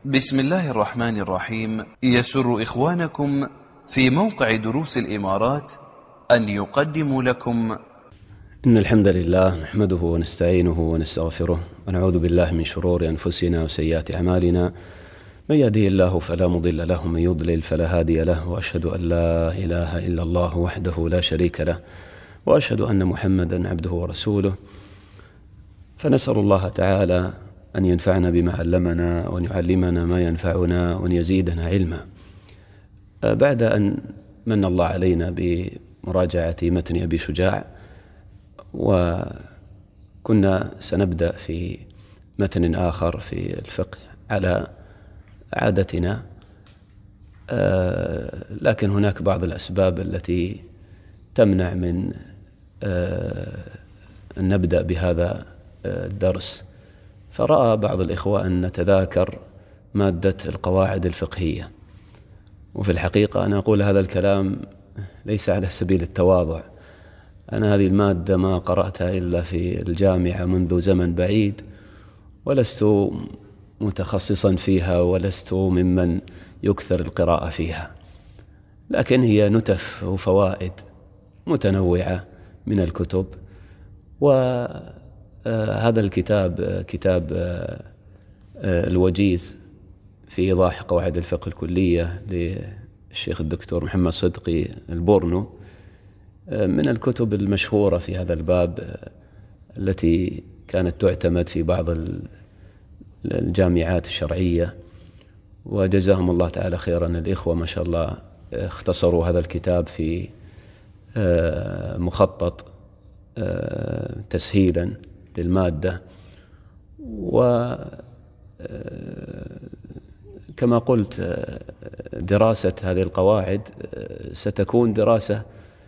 بسم الله الرحمن الرحيم. يسر إخوانكم في موقع دروس الإمارات أن يقدموا لكم إن الحمد لله نحمده ونستعينه ونستغفره ونعوذ بالله من شرور أنفسنا وسيئات أعمالنا. من يهده الله فلا مضل له ومن يضلل فلا هادي له، وأشهد أن لا إله إلا الله وحده لا شريك له، وأشهد أن محمدا عبده ورسوله. فنسأل الله تعالى أن ينفعنا بما علمنا وأن يعلمنا ما ينفعنا وأن يزيدنا علما. بعد أن من الله علينا بمراجعة متن أبي شجاع، وكنا سنبدأ في متن آخر في الفقه على عادتنا، لكن هناك بعض الأسباب التي تمنع من أن نبدأ بهذا الدرس. فرأى بعض الإخوة أن نتذاكر مادة القواعد الفقهية، وفي الحقيقة أنا أقول هذا الكلام ليس على سبيل التواضع. أنا هذه المادة ما قرأتها إلا في الجامعة منذ زمن بعيد، ولست متخصصا فيها ولست ممن يكثر القراءة فيها، لكن هي نتف وفوائد متنوعة من الكتب. وهذا الكتاب كتاب الوجيز في إيضاح قواعد الفقه الكلية للشيخ الدكتور محمد صدقي البورنو، من الكتب المشهورة في هذا الباب التي كانت تعتمد في بعض الجامعات الشرعية. وجزاهم الله تعالى خيرا الإخوة، ما شاء الله اختصروا هذا الكتاب في مخطط تسهيلا للمادة. وكما قلت دراسة هذه القواعد ستكون دراسة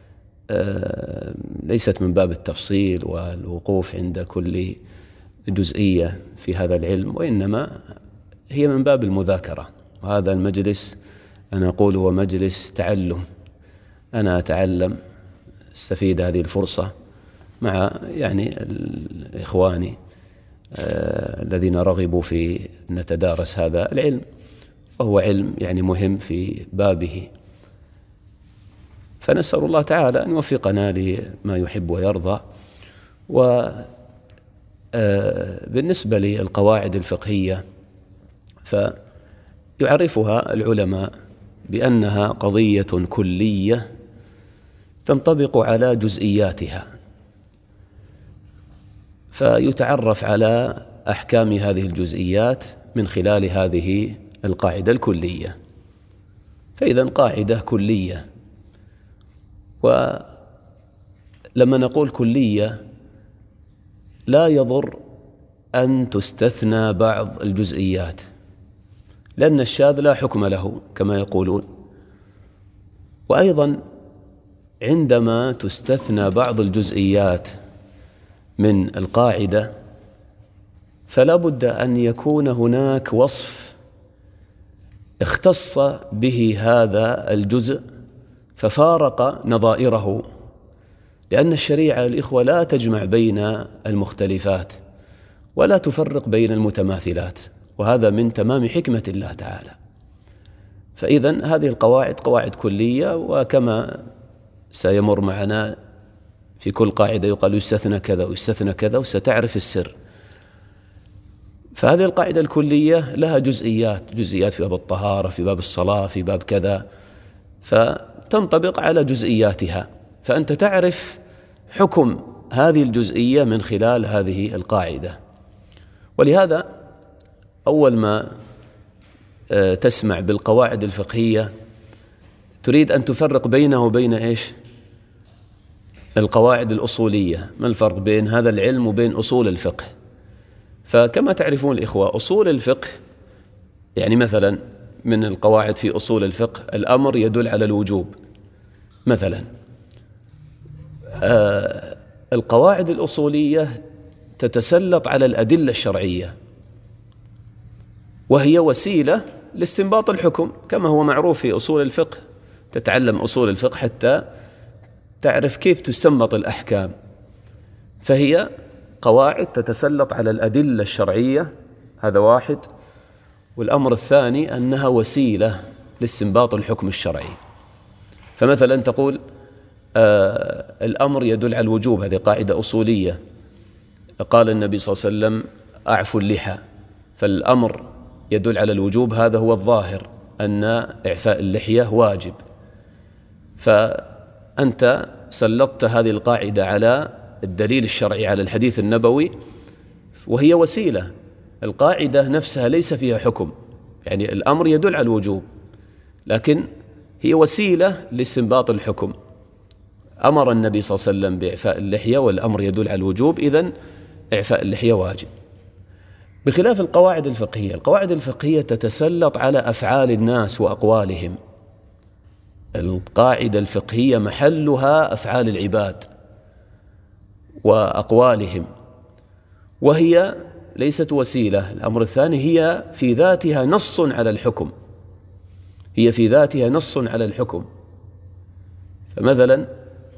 ليست من باب التفصيل والوقوف عند كل جزئية في هذا العلم، وإنما هي من باب المذاكرة. وهذا المجلس أنا أقول هو مجلس تعلم، أنا أتعلم، استفيد هذه الفرصة مع إخواني الذين رغبوا في أن نتدارس هذا العلم، وهو علم مهم في بابه. فنسأل الله تعالى أن يوفقنا لما يحب ويرضى. وبالنسبة للقواعد الفقهية فيعرفها العلماء بأنها قضية كلية تنطبق على جزئياتها، فيتعرف على أحكام هذه الجزئيات من خلال هذه القاعدة الكلية. فإذا قاعدة كلية، ولما نقول كلية لا يضر أن تستثنى بعض الجزئيات، لأن الشاذ لا حكم له كما يقولون. وأيضا عندما تستثنى بعض الجزئيات من القاعدة فلا بد أن يكون هناك وصف اختص به هذا الجزء ففارق نظائره، لأن الشريعة الإخوة لا تجمع بين المختلفات ولا تفرق بين المتماثلات، وهذا من تمام حكمة الله تعالى. فإذن هذه القواعد قواعد كلية، وكما سيمر معنا في كل قاعدة يقال يستثنى كذا ويستثنى كذا، وستعرف السر. فهذه القاعدة الكلية لها جزئيات في باب الطهارة، في باب الصلاة، في باب كذا، فتنطبق على جزئياتها، فأنت تعرف حكم هذه الجزئية من خلال هذه القاعدة. ولهذا أول ما تسمع بالقواعد الفقهية تريد أن تفرق بينه وبين القواعد الأصولية. ما الفرق بين هذا العلم وبين أصول الفقه؟ فكما تعرفون الإخوة، أصول الفقه مثلا من القواعد في أصول الفقه الأمر يدل على الوجوب مثلا. القواعد الأصولية تتسلط على الأدلة الشرعية، وهي وسيلة لاستنباط الحكم كما هو معروف في أصول الفقه. تتعلم أصول الفقه حتى تعرف كيف تستنبط الأحكام، فهي قواعد تتسلط على الأدلة الشرعية، هذا واحد. والأمر الثاني أنها وسيلة لاستنباط الحكم الشرعي. فمثلا تقول الأمر يدل على الوجوب، هذه قاعدة أصولية. قال النبي صلى الله عليه وسلم أعفوا اللحى، فالأمر يدل على الوجوب، هذا هو الظاهر أن إعفاء اللحية واجب. فأنت سلطت هذه القاعدة على الدليل الشرعي، على الحديث النبوي، وهي وسيلة. القاعدة نفسها ليس فيها حكم، يعني الأمر يدل على الوجوب، لكن هي وسيلة لاستنباط الحكم. أمر النبي صلى الله عليه وسلم بإعفاء اللحية والأمر يدل على الوجوب، إذن إعفاء اللحية واجب. بخلاف القواعد الفقهية، القواعد الفقهية تتسلط على أفعال الناس وأقوالهم. القاعدة الفقهية محلها أفعال العباد وأقوالهم، وهي ليست وسيلة. الأمر الثاني هي في ذاتها نص على الحكم، هي في ذاتها نص على الحكم. فمثلا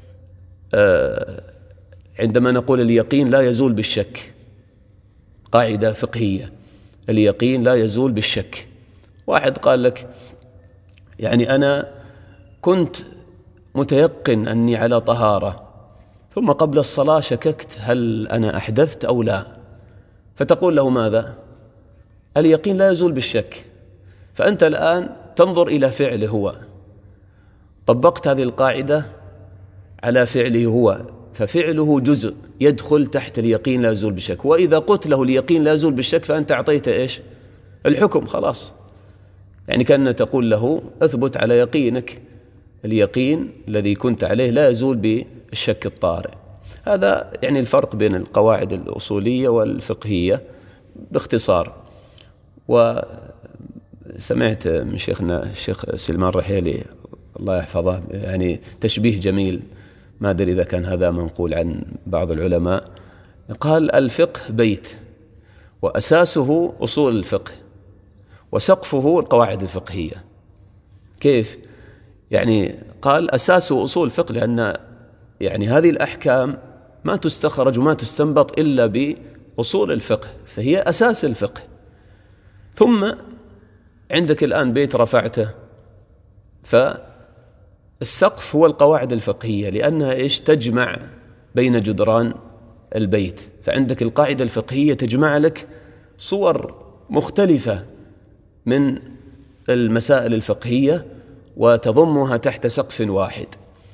عندما نقول اليقين لا يزول بالشك، قاعدة فقهية، اليقين لا يزول بالشك. واحد قال لك يعني أنا كنت متيقن أني على طهارة، ثم قبل الصلاة شككت هل أنا أحدثت أو لا، فتقول له ماذا؟ اليقين لا يزول بالشك. فأنت الآن تنظر إلى فعله هو، طبقت هذه القاعدة على فعله هو، ففعله جزء يدخل تحت اليقين لا يزول بالشك. وإذا قلت له اليقين لا يزول بالشك فأنت أعطيته إيش؟ الحكم، خلاص. يعني كأن تقول له أثبت على يقينك، اليقين الذي كنت عليه لا يزول بالشك الطارئ. هذا يعني الفرق بين القواعد الأصولية والفقهية باختصار. وسمعت من شيخنا الشيخ سلمان رحيلي الله يحفظه يعني تشبيه جميل، ما أدري إذا كان هذا منقول عن بعض العلماء، قال الفقه بيت وأساسه أصول الفقه وسقفه القواعد الفقهية. كيف؟ يعني قال أساسه أصول الفقه، لأن يعني هذه الأحكام ما تستخرج وما تستنبط إلا بأصول الفقه، فهي أساس الفقه. ثم عندك الآن بيت رفعته، فالسقف هو القواعد الفقهية، لأنها إيش؟ تجمع بين جدران البيت. فعندك القاعدة الفقهية تجمع لك صور مختلفة من المسائل الفقهية وتضمها تحت سقف واحد.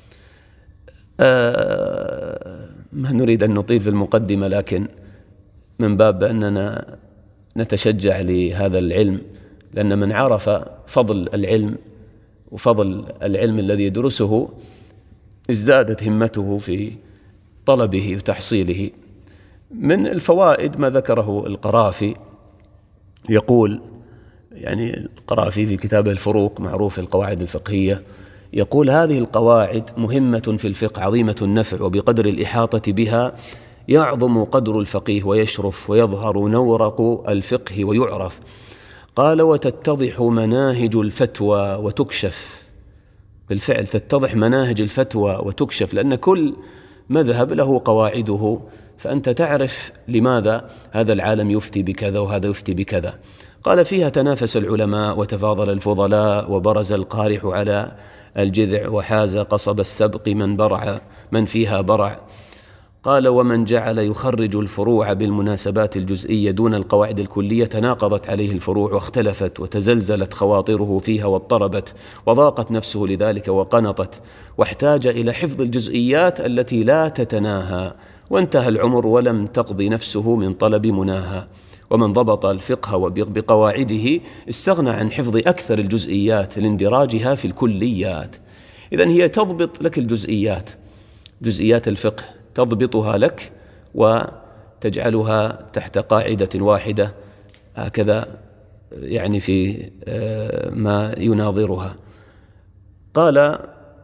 ما نريد أن نطيل في المقدمة، لكن من باب أننا نتشجع لهذا العلم، لأن من عرف فضل العلم وفضل العلم الذي يدرسه ازدادت همته في طلبه وتحصيله. من الفوائد ما ذكره القرافي، يقول يعني القرافي في كتابه الفروق معروف القواعد الفقهية، يقول هذه القواعد مهمة في الفقه عظيمة النفع، وبقدر الإحاطة بها يعظم قدر الفقيه ويشرف ويظهر نورق الفقه ويعرف. قال وتتضح مناهج الفتوى وتكشف، بالفعل تتضح مناهج الفتوى وتكشف، لأن كل مذهب له قواعده، فأنت تعرف لماذا هذا العالم يفتي بكذا وهذا يفتي بكذا. قال فيها تنافس العلماء وتفاضل الفضلاء، وبرز القارح على الجذع، وحاز قصب السبق من فيها برع. قال ومن جعل يخرج الفروع بالمناسبات الجزئية دون القواعد الكلية تناقضت عليه الفروع واختلفت وتزلزلت خواطره فيها واضطربت وضاقت نفسه لذلك وقنطت، واحتاج إلى حفظ الجزئيات التي لا تتناهى، وانتهى العمر ولم تقضي نفسه من طلب مناها. ومن ضبط الفقه بقواعده استغنى عن حفظ أكثر الجزئيات لاندراجها في الكليات. إذن هي تضبط لك الجزئيات، جزئيات الفقه تضبطها لك وتجعلها تحت قاعدة واحدة، هكذا يعني في ما يناظرها. قال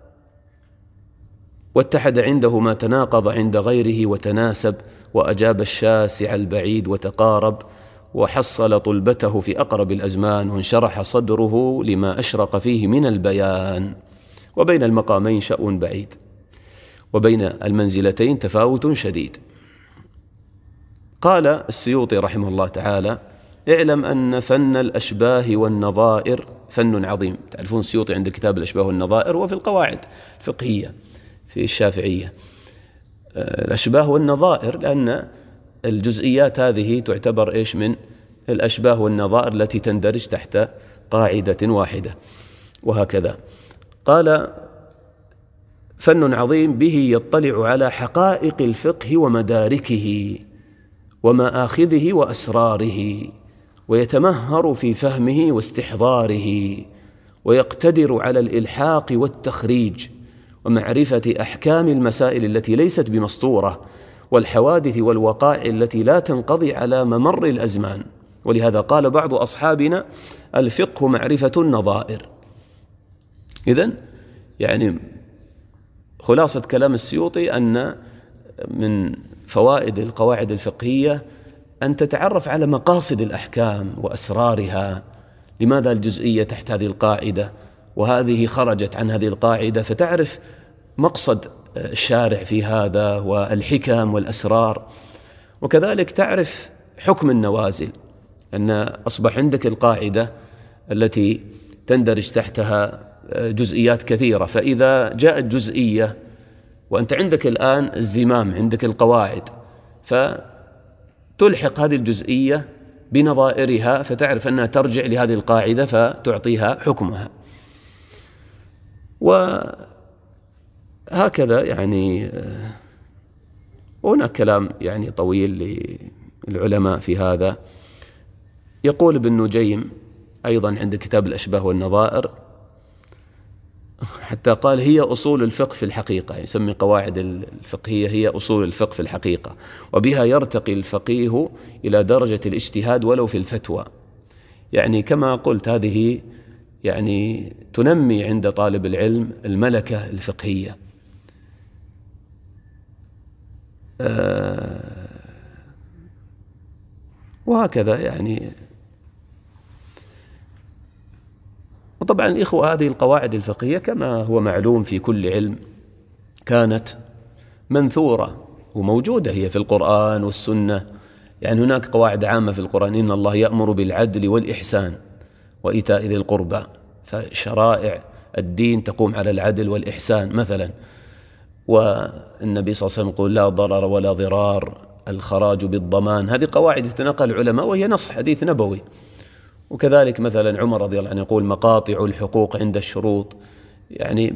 واتحد عنده ما تناقض عند غيره وتناسب، وأجاب الشاسع البعيد وتقارب، وحصل طلبته في أقرب الأزمان، وانشرح صدره لما أشرق فيه من البيان. وبين المقامين شأن بعيد، وبين المنزلتين تفاوت شديد. قال السيوطي رحمه الله تعالى اعلم أن فن الأشباه والنظائر فن عظيم. تعرفون السيوطي عند كتاب الأشباه والنظائر وفي القواعد الفقهية في الشافعية الأشباه والنظائر، لأن الجزئيات هذه تعتبر إيش من الأشباه والنظائر التي تندرج تحت قاعدة واحدة. وهكذا قال: فن عظيم به يطلع على حقائق الفقه ومداركه ومآخذه وأسراره، ويتمهر في فهمه واستحضاره، ويقتدر على الإلحاق والتخريج ومعرفة أحكام المسائل التي ليست بمسطورة، والحوادث والوقائع التي لا تنقضي على ممر الأزمان. ولهذا قال بعض أصحابنا: الفقه معرفة النظائر. إذن يعني خلاصة كلام السيوطي أن من فوائد القواعد الفقهية أن تتعرف على مقاصد الأحكام وأسرارها، لماذا الجزئية تحت هذه القاعدة وهذه خرجت عن هذه القاعدة، فتعرف مقصد الشارع في هذا والحكم والأسرار. وكذلك تعرف حكم النوازل، أن أصبح عندك القاعدة التي تندرج تحتها جزئيات كثيرة، فإذا جاءت جزئية وأنت عندك الآن الزمام، عندك القواعد، فتلحق هذه الجزئية بنظائرها فتعرف أنها ترجع لهذه القاعدة فتعطيها حكمها. وهكذا يعني هناك كلام يعني طويل للعلماء في هذا. يقول ابن نجيم أيضا عند كتاب الأشباه والنظائر، حتى قال: هي أصول الفقه في الحقيقة، يسمي قواعد الفقهية هي أصول الفقه في الحقيقة، وبها يرتقي الفقيه إلى درجة الاجتهاد ولو في الفتوى. يعني كما قلت هذه يعني تنمي عند طالب العلم الملكة الفقهية. وهكذا يعني. وطبعا الإخوة هذه القواعد الفقهية كما هو معلوم في كل علم كانت منثورة وموجودة هي في القرآن والسنة. يعني هناك قواعد عامة في القرآن: إن الله يأمر بالعدل والإحسان وإيتاء ذي القربى، فشرائع الدين تقوم على العدل والإحسان مثلا. والنبي صلى الله عليه وسلم يقول: لا ضرر ولا ضرار، الخراج بالضمان. هذه قواعد يتناقل العلماء وهي نص حديث نبوي. وكذلك مثلا عمر رضي الله عنه يقول: مقاطع الحقوق عند الشروط. يعني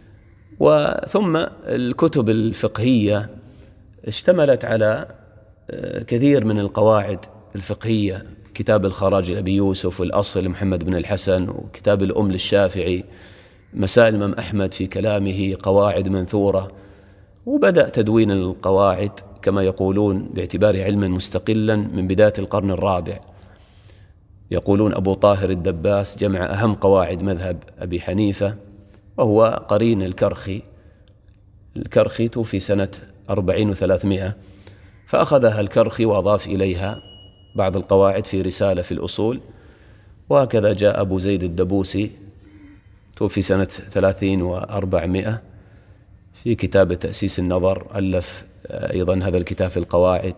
وثم الكتب الفقهية اشتملت على كثير من القواعد الفقهية: كتاب الخراج لأبي يوسف، والأصل لمحمد بن الحسن، وكتاب الأم للشافعي، مسائل الإمام أحمد في كلامه، قواعد منثورة. وبدأ تدوين القواعد كما يقولون باعتباره علما مستقلا من بداية القرن الرابع. يقولون أبو طاهر الدباس جمع أهم قواعد مذهب أبي حنيفة، وهو قرين الكرخي. الكرخي توفي سنة 40 و300، فأخذها الكرخي وأضاف إليها بعض القواعد في رسالة في الأصول. وهكذا جاء أبو زيد الدبوسي توفي سنة 30 و400 في كتاب تأسيس النظر، ألف أيضا هذا الكتاب في القواعد.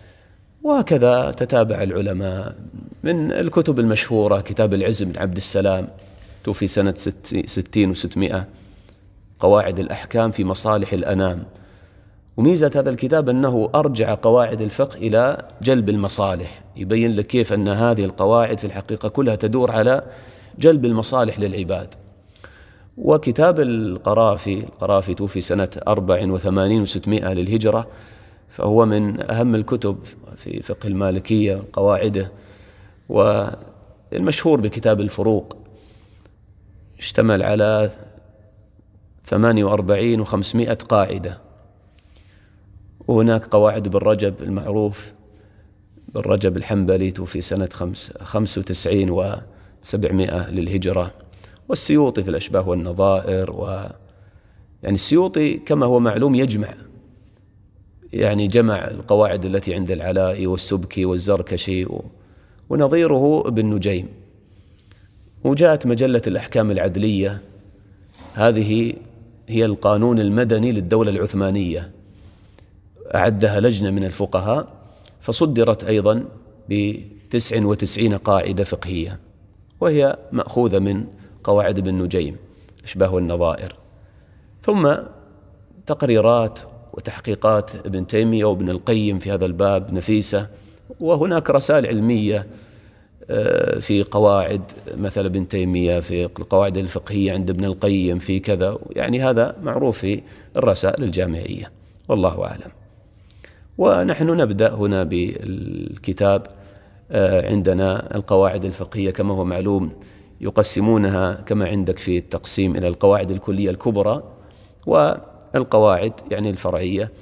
وهكذا تتابع العلماء. من الكتب المشهورة كتاب العز بن عبد السلام توفي سنة 60 و600، قواعد الأحكام في مصالح الأنام. وميزة هذا الكتاب أنه أرجع قواعد الفقه إلى جلب المصالح، يبين لك كيف أن هذه القواعد في الحقيقة كلها تدور على جلب المصالح للعباد. وكتاب القرافي توفي سنة 84 و600 للهجرة، فهو من أهم الكتب في فقه المالكية قواعده. والمشهور بكتاب الفروق اشتمل على 48 و500 قاعدة. وهناك قواعد بالرجب المعروف، بالرجب الحنبلي توفي سنة 95 و700 للهجرة. والسيوطي في الأشباه والنظائر. يعني السيوطي كما هو معلوم يجمع، يعني جمع القواعد التي عند العلائي والسبكي والزركشي ونظيره ابن نجيم. وجاءت مجلة الأحكام العدلية، هذه هي القانون المدني للدولة العثمانية، أعدها لجنة من الفقهاء، فصدرت أيضا 99 قاعدة فقهية، وهي مأخوذة من قواعد ابن نجيم الأشباه والنظائر، ثم تقريرات وتحقيقات ابن تيمية وابن القيم في هذا الباب نفيسة، وهناك رسائل علمية في قواعد مثل ابن تيمية، في القواعد الفقهية عند ابن القيم، في كذا، يعني هذا معروف في الرسائل الجامعية، والله أعلم. ونحن نبدأ هنا بالكتاب. عندنا القواعد الفقهية كما هو معلوم يقسمونها كما عندك في التقسيم إلى القواعد الكلية الكبرى والقواعد يعني الفرعية،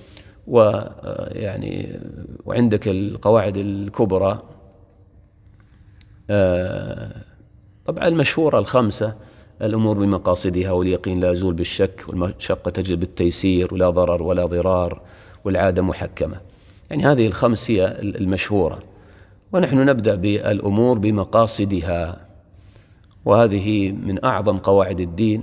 وعندك القواعد الكبرى طبعا المشهورة الخمسة: الأمور بمقاصدها، واليقين لا يزول بالشك، والمشقة تجلب التيسير، ولا ضرر ولا ضرار، والعادة محكمة. يعني هذه الخمس هي المشهورة، ونحن نبدأ بالأمور بمقاصدها، وهذه من أعظم قواعد الدين،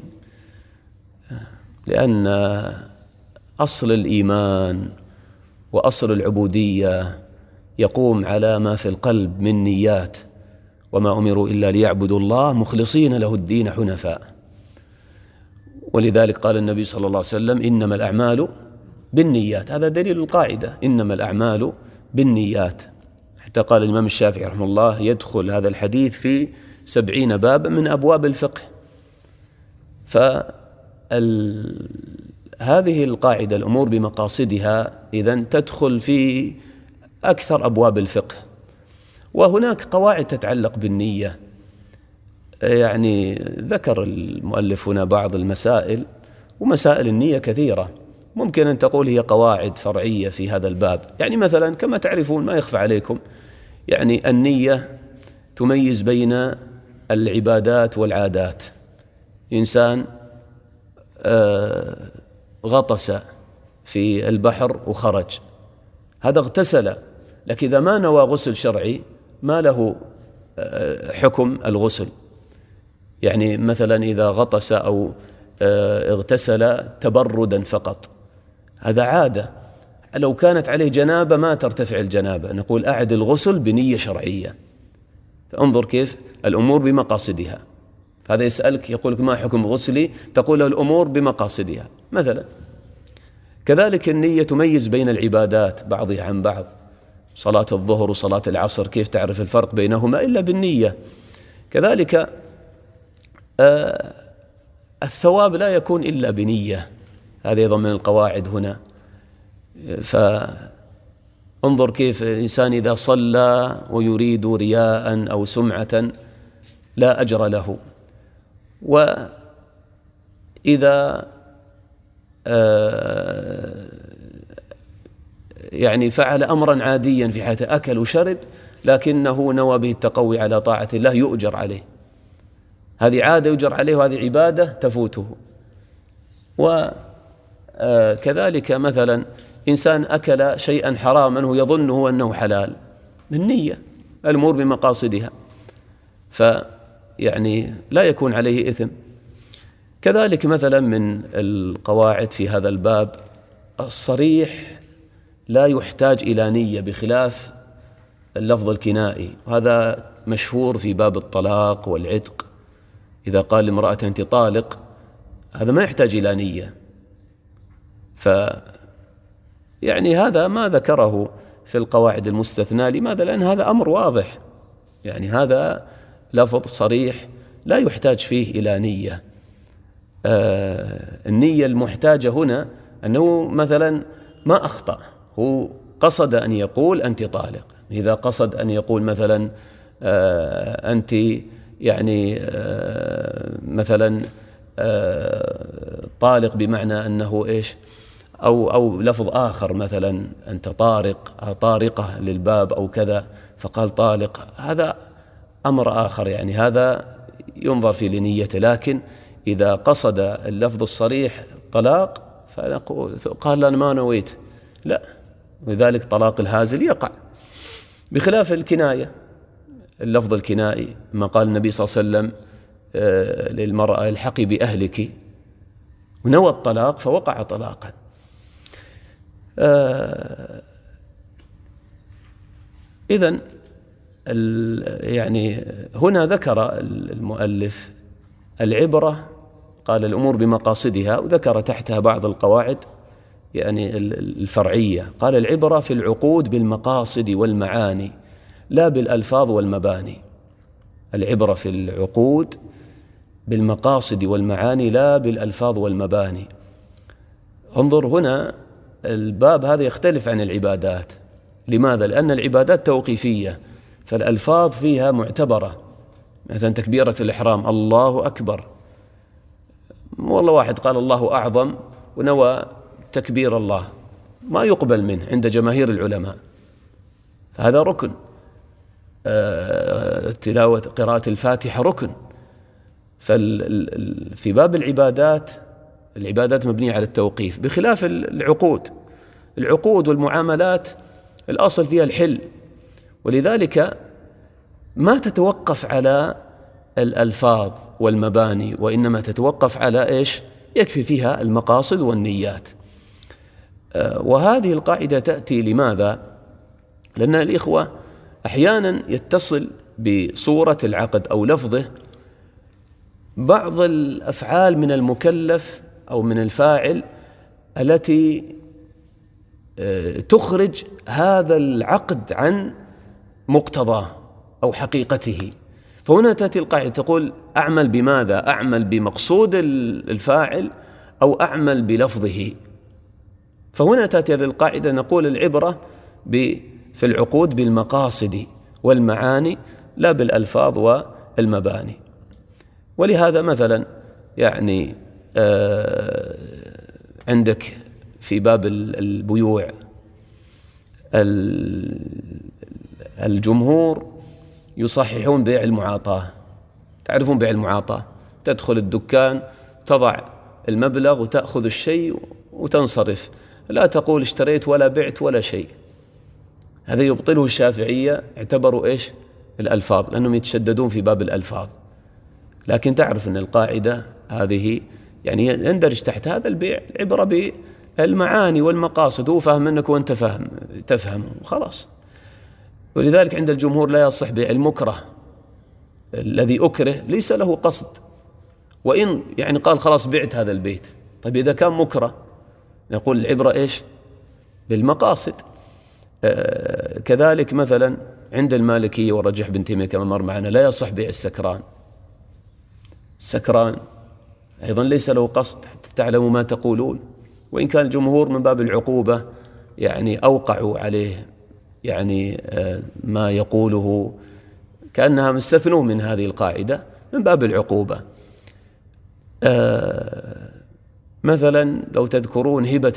لأن أصل الإيمان وأصل العبودية يقوم على ما في القلب من نيات، وما أمروا إلا ليعبدوا الله مخلصين له الدين حنفاء. ولذلك قال النبي صلى الله عليه وسلم: إنما الأعمال بالنيات. هذا دليل القاعدة، إنما الأعمال بالنيات. حتى قال الإمام الشافعي رحمه الله: يدخل هذا الحديث في 70 باب من أبواب الفقه. هذه القاعدة الأمور بمقاصدها إذن تدخل في أكثر أبواب الفقه. وهناك قواعد تتعلق بالنية، يعني ذكر المؤلف هنا بعض المسائل، ومسائل النية كثيرة، ممكن أن تقول هي قواعد فرعية في هذا الباب. يعني مثلا كما تعرفون، ما يخفى عليكم، يعني النية تميز بين العبادات والعادات. إنسان غطس في البحر وخرج، هذا اغتسل، لكن إذا ما نوى غسل شرعي ما له حكم الغسل. يعني مثلا إذا غطس أو اغتسل تبردا فقط، هذا عادة، لو كانت عليه جنابة ما ترتفع الجنابة، نقول أعد الغسل بنية شرعية. فانظر كيف الأمور بمقاصدها. هذا يسألك يقول لك: ما حكم غسلي؟ تقول له: الأمور بمقاصدها. مثلا كذلك النية تميز بين العبادات بعضها عن بعض. صلاة الظهر وصلاة العصر كيف تعرف الفرق بينهما إلا بالنية. كذلك الثواب لا يكون إلا بنية، هذا أيضا من القواعد هنا. فانظر كيف الإنسان إذا صلى ويريد رياء أو سمعة لا أجر له، وإذا يعني فعل أمرا عاديا في حياته، أكل وشرب، لكنه نوى به التقوي على طاعة الله، يؤجر عليه. هذه عادة يؤجر عليه، وهذه عبادة تفوته. وكذلك مثلا إنسان أكل شيئا حراما ويظنه أنه حلال، من نية، الأمور بمقاصدها، فيعني لا يكون عليه إثم. كذلك مثلا من القواعد في هذا الباب: الصريح لا يحتاج إلى نية، بخلاف اللفظ الكنائي، وهذا مشهور في باب الطلاق والعتق. إذا قال لامرأة أنت طالق، هذا ما يحتاج إلى نية. يعني هذا ما ذكره في القواعد المستثنى. لماذا؟ لأن هذا أمر واضح، يعني هذا لفظ صريح لا يحتاج فيه إلى نية. النية المحتاجة هنا أنه مثلا ما أخطأ، هو قصد أن يقول أنت طالق. إذا قصد أن يقول مثلا أنت يعني مثلا طالق بمعنى أنه إيش، أو لفظ آخر مثلا أنت طارق، طارقة للباب أو كذا، فقال طالق، هذا أمر آخر، يعني هذا ينظر في لنيته. لكن إذا قصد اللفظ الصريح طلاق قال أنا ما نويت، لا، لذلك طلاق الهازل يقع. بخلاف الكناية، اللفظ الكنائي، ما قال النبي صلى الله عليه وسلم للمرأة: الحقي بأهلك، ونوى الطلاق فوقع طلاقا. إذن يعني هنا ذكر المؤلف العبرة، قال الأمور بمقاصدها، وذكر تحتها بعض القواعد يعني الفرعية. قال العبرة في العقود بالمقاصد والمعاني لا بالألفاظ والمباني. العبرة في العقود بالمقاصد والمعاني لا بالألفاظ والمباني. انظر هنا الباب هذا يختلف عن العبادات. لماذا؟ لأن العبادات توقيفية، فالألفاظ فيها معتبرة. مثلا تكبيرة الإحرام الله أكبر، والله واحد قال الله أعظم ونوى تكبير الله، ما يقبل منه عند جماهير العلماء، هذا ركن. تلاوة قراءة الفاتحة ركن. في باب العبادات مبنية على التوقيف، بخلاف العقود والمعاملات الأصل فيها الحل، ولذلك ما تتوقف على الألفاظ والمباني، وإنما تتوقف على إيش؟ يكفي فيها المقاصد والنيات. وهذه القاعدة تأتي لماذا؟ لأن الإخوة أحيانا يتصل بصورة العقد أو لفظه بعض الأفعال من المكلف أو من الفاعل التي تخرج هذا العقد عن مقتضاه أو حقيقته. فهنا تأتي القاعدة تقول أعمل بماذا؟ أعمل بمقصود الفاعل أو أعمل بلفظه. فهنا تأتي هذه القاعدة نقول العبرة في العقود بالمقاصد والمعاني لا بالألفاظ والمباني. ولهذا مثلا يعني عندك في باب البيوع الجمهور يصححون بيع المعاطاة. تعرفون بيع المعاطاة؟ تدخل الدكان تضع المبلغ وتأخذ الشيء وتنصرف، لا تقول اشتريت ولا بعت ولا شيء. هذا يبطله الشافعية، اعتبروا إيش؟ الألفاظ، لأنهم يتشددون في باب الألفاظ. لكن تعرف أن القاعدة هذه يعني يندرج تحت هذا البيع العبرة بالمعاني والمقاصد، هو فاهم منك وأنت تفهم وخلاص. ولذلك عند الجمهور لا يصح بيع المكره، الذي أكره ليس له قصد، وإن يعني قال خلاص بعت هذا البيت. طيب إذا كان مكره نقول العبرة إيش؟ بالمقاصد. كذلك مثلا عند المالكية ورجح بن تيمية كما مر معنا لا يصح بيع السكران أيضا ليس له قصد حتى تعلموا ما تقولون. وإن كان الجمهور من باب العقوبة يعني أوقعوا عليه يعني ما يقوله، كأنها مستثنوا من هذه القاعدة من باب العقوبة. مثلا لو تذكرون هبة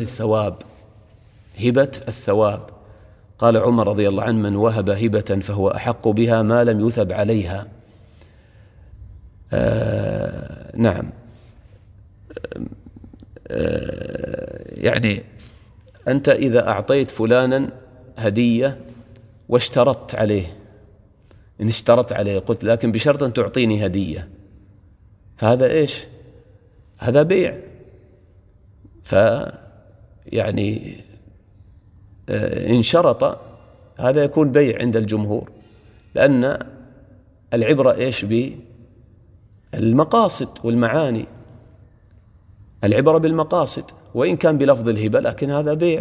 الثواب، قال عمر رضي الله عنه من وهب هبة فهو أحق بها ما لم يثب عليها. نعم. يعني أنت إذا أعطيت فلانا هدية واشترطت عليه، إن اشترطت عليه قلت لكن بشرط أن تعطيني هدية، فهذا إيش؟ هذا بيع. فيعني إن شرط هذا يكون بيع عند الجمهور، لأن العبرة إيش؟ بالمقاصد والمعاني. العبرة بالمقاصد وإن كان بلفظ الهبة، لكن هذا بيع.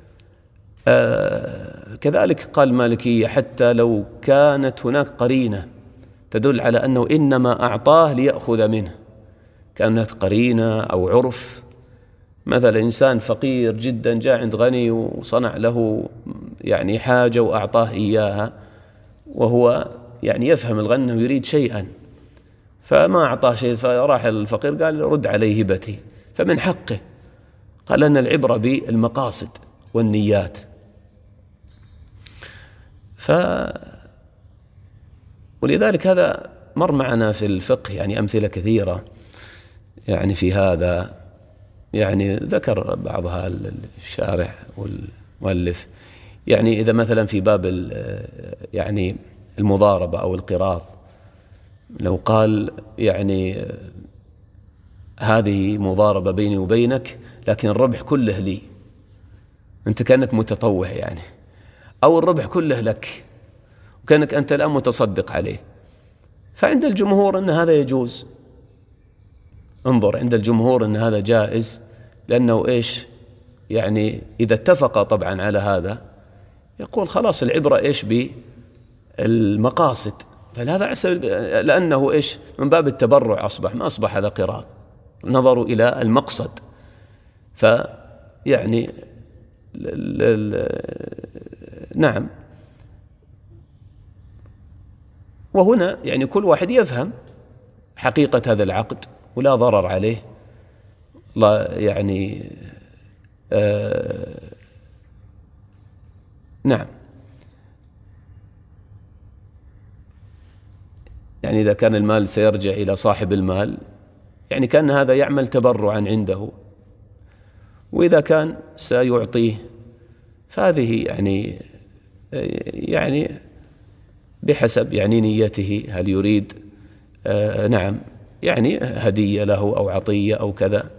كذلك قال المالكية حتى لو كانت هناك قرينة تدل على أنه إنما أعطاه ليأخذ منه، كانت قرينة أو عرف. مثلا إنسان فقير جدا جاء عند غني وصنع له يعني حاجة وأعطاه إياها، وهو يعني يفهم الغني ويريد شيئا فما أعطاه شيء، فراح الفقير قال رد عليه هبتي، فمن حقه. قال أن العبرة بالمقاصد والنيات. ولذلك هذا مر معنا في الفقه يعني أمثلة كثيرة يعني في هذا، يعني ذكر بعضها الشارح والمؤلف. يعني إذا مثلا في باب يعني المضاربة أو القراض، لو قال يعني هذه مضاربة بيني وبينك لكن الربح كله لي، أنت كأنك متطوع يعني، أو الربح كله لك وكأنك أنت الآن متصدق عليه. فعند الجمهور أن هذا يجوز. انظر، عند الجمهور أن هذا جائز، لأنه إيش يعني إذا اتفق طبعا على هذا يقول خلاص العبرة إيش بالمقاصد، فهذا لأنه إيش من باب التبرع أصبح، ما أصبح هذا قراض، نظروا إلى المقصد. فيعني نعم. وهنا يعني كل واحد يفهم حقيقة هذا العقد ولا ضرر عليه، لا يعني نعم. يعني إذا كان المال سيرجع إلى صاحب المال يعني كان هذا يعمل تبرعا عنده، وإذا كان سيعطيه فهذه يعني بحسب يعني نيته، هل يريد نعم يعني هدية له أو عطية أو كذا.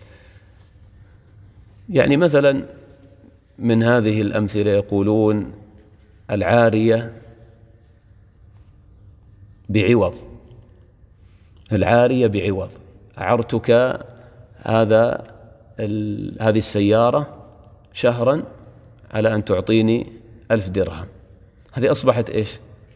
يعني مثلا من هذه الأمثلة يقولون العارية بعوض، العارية بعوض، أعرتك هذه السيارة شهرا على أن تعطيني 1000 درهم. هذه أصبحت إيش؟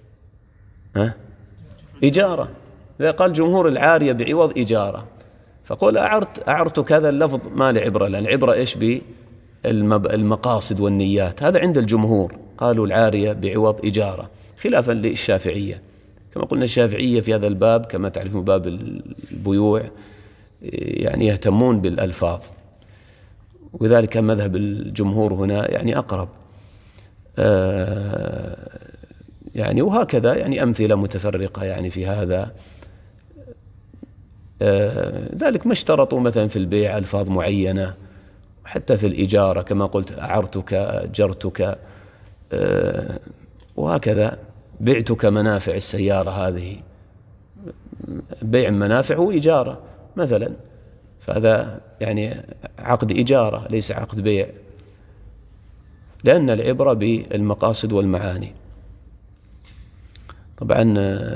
إجارة. إذا قال جمهور العارية بعوض إجارة، فقول أعرتك، هذا اللفظ ما لعبرة، لأن العبرة إيش بالمقاصد والنيات. هذا عند الجمهور قالوا العارية بعوض إجارة، خلافا للشافعية. كما قلنا الشافعية في هذا الباب كما تعرفون باب البيوع يعني يهتمون بالألفاظ، وذلك مذهب الجمهور هنا يعني أقرب. يعني وهكذا يعني أمثلة متفرقة يعني في هذا. ذلك ما اشترطوا مثلا في البيع ألفاظ معينة، حتى في الإجارة كما قلت أعرتك، أجرتك، وهكذا بعتك منافع السيارة، هذه بيع منافع وإجارة مثلا، فهذا يعني عقد إجارة ليس عقد بيع، لأن العبرة بالمقاصد والمعاني. طبعا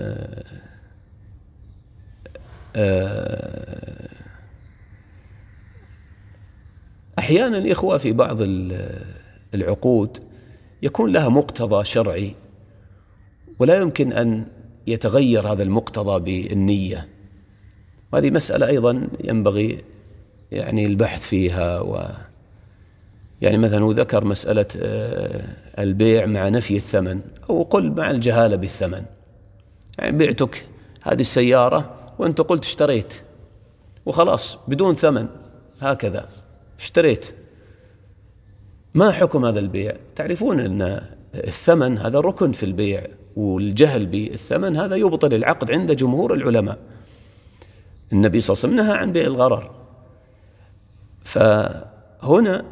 أحيانا الإخوة في بعض العقود يكون لها مقتضى شرعي، ولا يمكن أن يتغير هذا المقتضى بالنية، وهذه مسألة أيضا ينبغي يعني البحث فيها. يعني مثلا ذكر مسألة البيع مع نفي الثمن، أو قل مع الجهالة بالثمن. يعني بعتك هذه السيارة وأنت قلت اشتريت وخلاص بدون ثمن، هكذا اشتريت. ما حكم هذا البيع؟ تعرفون أن الثمن هذا ركن في البيع، والجهل بالثمن هذا يبطل العقد عند جمهور العلماء. النبي صلى الله عليه وسلم نهى عن بيع الغرر. فهنا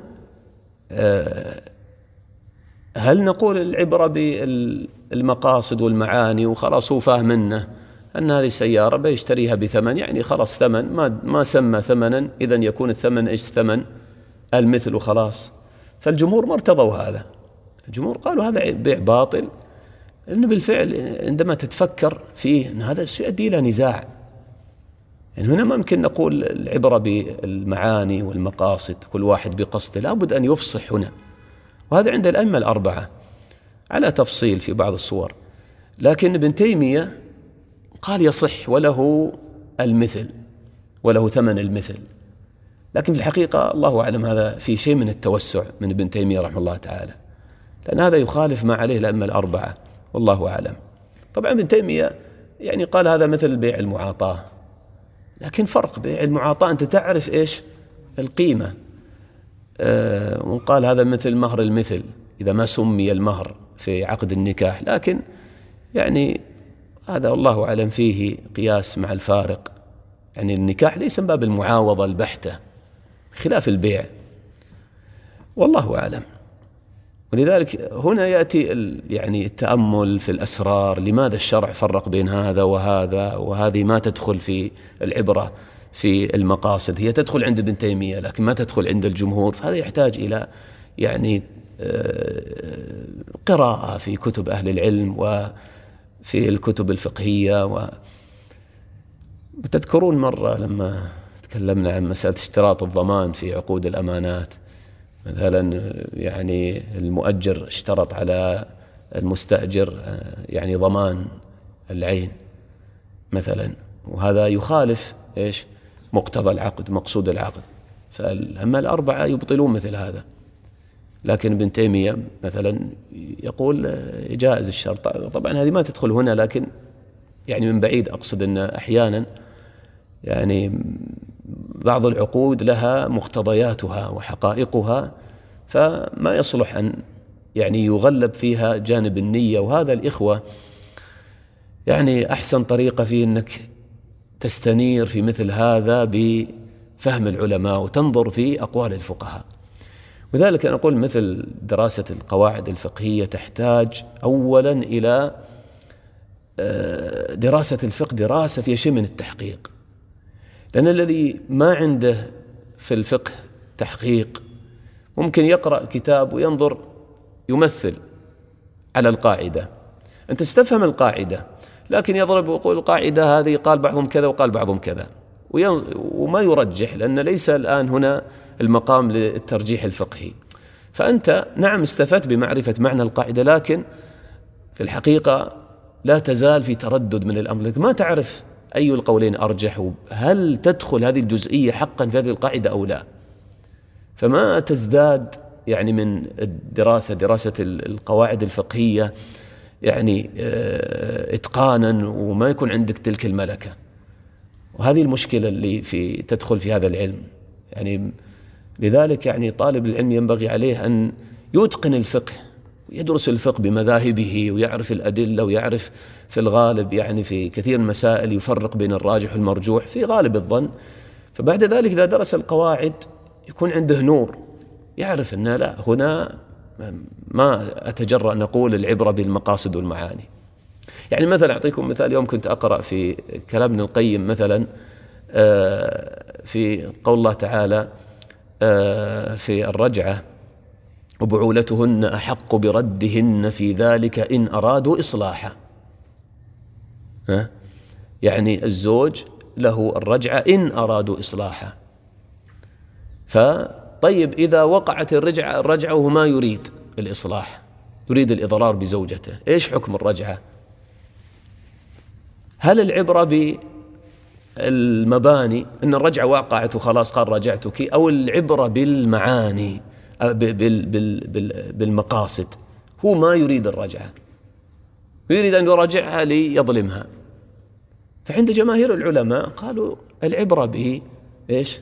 هل نقول العبرة بالمقاصد والمعاني وخلاص هو فاهم منه أن هذه السيارة بيشتريها بثمن، يعني خلاص ثمن ما سمى ثمنا، إذن يكون الثمن إيش؟ ثمن المثل وخلاص. فالجمهور ما ارتضوا هذا، الجمهور قالوا هذا بيع باطل، لأن بالفعل عندما تتفكر فيه أن هذا سيؤدي إلى نزاع. يعني هنا ما يمكن نقول العبرة بالمعاني والمقاصد كل واحد بقصده، لابد أن يفصح هنا، وهذا عند الأئمة الأربعة على تفصيل في بعض الصور. لكن ابن تيمية قال يصح وله المثل، وله ثمن المثل. لكن في الحقيقة الله أعلم هذا في شيء من التوسع من ابن تيمية رحمه الله تعالى، لأن هذا يخالف ما عليه الأئمة الأربعة والله أعلم. طبعا ابن تيمية يعني قال هذا مثل بيع المعاطاة، لكن فرق بيع المعاطاة أنت تعرف إيش القيمة، وقال هذا مثل مهر المثل إذا ما سمي المهر في عقد النكاح. لكن يعني هذا والله أعلم فيه قياس مع الفارق، يعني النكاح ليس من باب المعاوضة البحتة خلاف البيع والله أعلم. ولذلك هنا يأتي يعني التأمل في الأسرار، لماذا الشرع فرق بين هذا وهذا، وهذه ما تدخل في العبرة في المقاصد، هي تدخل عند ابن تيمية لكن ما تدخل عند الجمهور. فهذا يحتاج إلى يعني قراءة في كتب أهل العلم وفي الكتب الفقهية. وتذكرون مرة لما تكلمنا عن مسألة اشتراط الضمان في عقود الأمانات، مثلا يعني المؤجر اشترط على المستأجر يعني ضمان العين مثلا، وهذا يخالف إيش مقتضى العقد مقصود العقد، فأما الأربعة يبطلون مثل هذا. لكن ابن تيمية مثلا يقول جائز الشرط. طبعا هذه ما تدخل هنا، لكن يعني من بعيد أقصد أن أحيانا يعني بعض العقود لها مقتضياتها وحقائقها، فما يصلح أن يعني يغلب فيها جانب النية. وهذا الإخوة يعني أحسن طريقة في أنك تستنير في مثل هذا بفهم العلماء وتنظر في أقوال الفقهاء. وذلك أنا أقول مثل دراسة القواعد الفقهية تحتاج أولا إلى دراسة الفقه دراسة فيها شيء من التحقيق، لأن الذي ما عنده في الفقه تحقيق ممكن يقرأ كتاب وينظر يمثل على القاعدة. أنت تستفهم القاعدة، لكن يضرب ويقول القاعدة هذه قال بعضهم كذا وقال بعضهم كذا، وما يرجح، لأن ليس الآن هنا المقام للترجيح الفقهي. فأنت نعم استفدت بمعرفة معنى القاعدة، لكن في الحقيقة لا تزال في تردد من الأمر، ما تعرف أي القولين أرجح، هل تدخل هذه الجزئية حقا في هذه القاعدة أو لا. فما تزداد يعني من دراسة القواعد الفقهية يعني إتقانا، وما يكون عندك تلك الملكة. وهذه المشكلة اللي تدخل في هذا العلم. يعني لذلك يعني طالب العلم ينبغي عليه أن يتقن الفقه ويدرس الفقه بمذاهبه ويعرف الأدلة ويعرف في الغالب يعني في كثير من المسائل يفرق بين الراجح والمرجوح في غالب الظن. فبعد ذلك إذا درس القواعد يكون عنده نور، يعرف أن لا، هنا ما أتجرأ نقول العبرة بالمقاصد والمعاني. يعني مثلا أعطيكم مثال، يوم كنت أقرأ في كلام ابن القيم مثلا في قول الله تعالى في الرجعة: وبعولتهن أحق بردهن في ذلك إن أرادوا إصلاحا. يعني الزوج له الرجعة إن أرادوا إصلاحا. فطيب إذا وقعت الرجعة وهو ما يريد الإصلاح، يريد الإضرار بزوجته، إيش حكم الرجعة؟ هل العبرة بالمباني أن الرجعة وقعت وخلاص قال رجعتك، أو العبرة بالمعاني بالمقاصد؟ هو ما يريد الرجعة، يريد أن يراجعها ليظلمها. فعند جماهير العلماء قالوا العبرة إيش؟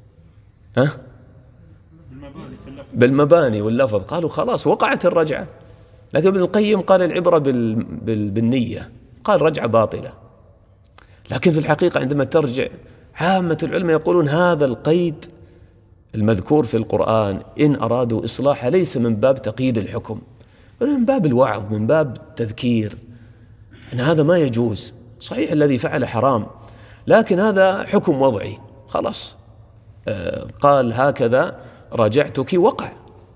بالمباني واللفظ. قالوا خلاص وقعت الرجعة. لكن ابن القيم قال العبرة بالنية، قال رجعة باطلة. لكن في الحقيقة عندما ترجع عامة العلماء يقولون هذا القيد المذكور في القرآن إن أرادوا إصلاحا ليس من باب تقييد الحكم، بل من باب الوعظ، من باب التذكير أن هذا ما يجوز. صحيح الذي فعل حرام، لكن هذا حكم وضعي خلاص. قال هكذا رجعتك وقع،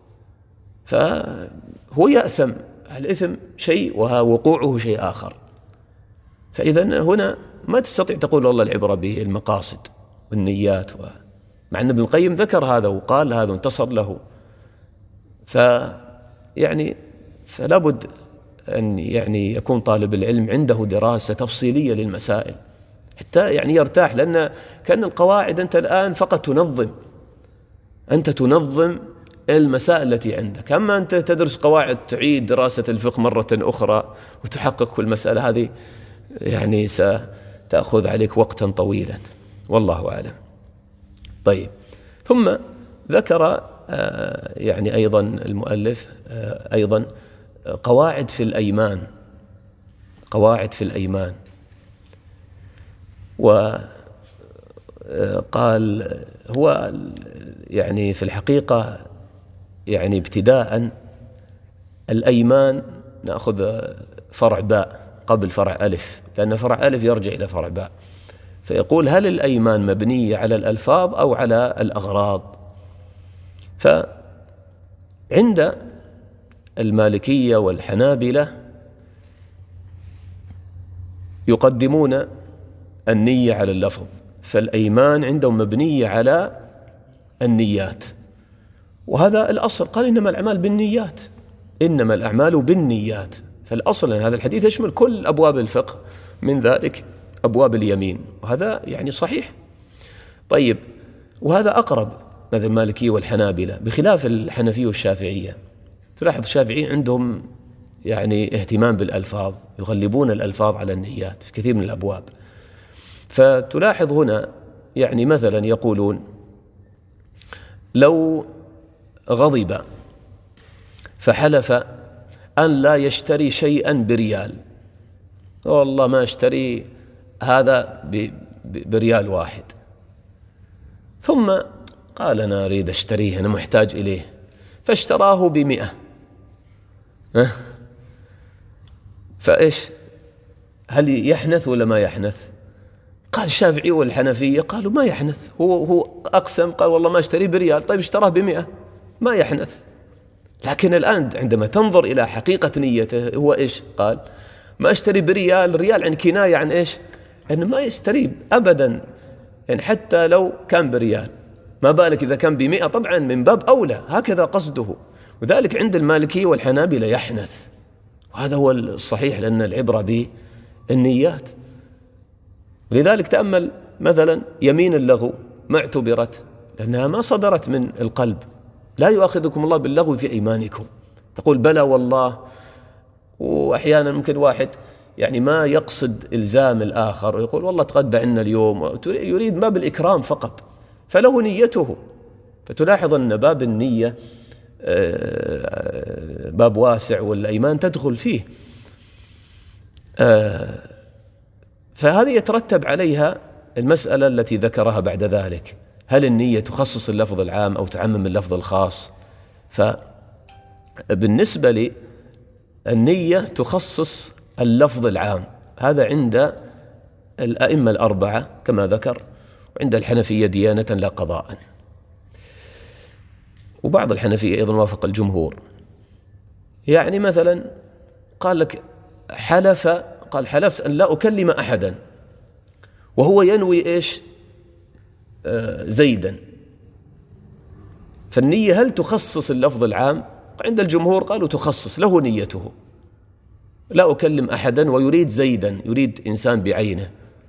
فهو يأثم. الإثم شيء ووقوعه شيء آخر. فإذا هنا ما تستطيع تقول والله العبرة بالمقاصد والنيات، مع أن ابن القيم ذكر هذا وقال هذا وانتصر له. فلا بد أن يعني يكون طالب العلم عنده دراسة تفصيلية للمسائل حتى يعني يرتاح، لأن كأن القواعد أنت الآن فقط تنظم المسائل التي عندك. أما أنت تدرس قواعد تعيد دراسة الفقه مرة أخرى وتحقق كل مسألة، هذه يعني ستأخذ عليك وقتا طويلا، والله أعلم. طيب، ثم ذكر يعني أيضا المؤلف أيضا قواعد في الأيمان. وقال هو يعني في الحقيقة يعني ابتداء الأيمان نأخذ فرع باء قبل فرع ألف، لأن فرع ألف يرجع إلى فرع باء. فيقول هل الأيمان مبنية على الألفاظ أو على الأغراض؟ فعند المالكية والحنابلة يقدمون النية على اللفظ، فالأيمان عندهم مبنية على النيات، وهذا الأصل. قال إنما الأعمال بالنيات، إنما الأعمال بالنيات، فالأصل أن هذا الحديث يشمل كل أبواب الفقه، من ذلك أبواب اليمين، وهذا يعني صحيح. طيب، وهذا أقرب مثل المالكية والحنابلة، بخلاف الحنفية والشافعية. تلاحظ الشافعيين عندهم يعني اهتمام بالألفاظ، يغلبون الألفاظ على النيات في كثير من الأبواب. فتلاحظ هنا يعني مثلا يقولون لو غضب فحلف أن لا يشتري شيئا بريال، والله ما اشتري هذا بريال واحد، ثم قال أنا أريد أشتريه، أنا محتاج إليه، فاشتراه ب100، فإيش؟ هل يحنث ولا ما يحنث؟ قال الشافعي والحنفية قالوا ما يحنث، هو أقسم قال والله ما اشتري بريال، طيب اشتراه ب100 ما يحنث. لكن الآن عندما تنظر إلى حقيقة نيته هو إيش؟ قال ما اشتري بريال، ريال عن كناية عن إيش؟ أنه ما يشتري أبدا، يعني حتى لو كان بريال، ما بالك إذا كان ب100 طبعا من باب أولى، هكذا قصده. وذلك عند المالكية والحنابلة يحنث، وهذا هو الصحيح، لأن العبرة بالنيات. لذلك تأمل مثلا يمين اللغو ما اعتبرت، لأنها ما صدرت من القلب. لا يؤاخذكم الله باللغو في أيمانكم، تقول بلى والله. وأحيانا ممكن واحد يعني ما يقصد إلزام الآخر ويقول والله تغدى عنا اليوم، يريد باب الإكرام فقط، فله نيته. فتلاحظ أن باب النية باب واسع، والأيمان تدخل فيه. فهذه يترتب عليها المسألة التي ذكرها بعد ذلك، هل النية تخصص اللفظ العام أو تعمم اللفظ الخاص؟ فبالنسبة لي النية تخصص اللفظ العام، هذا عند الأئمة الأربعة كما ذكر، وعند الحنفية ديانة لا قضاء، وبعض الحنفية أيضا وافق الجمهور. يعني مثلا قال لك قال حلفت أن لا أكلم أحدا، وهو ينوي إيش؟ زيدا. فالنية هل تخصص اللفظ العام؟ عند الجمهور قالوا تخصص، له نيته، لا أكلم أحدا ويريد زيدا، يريد إنسان بعينه،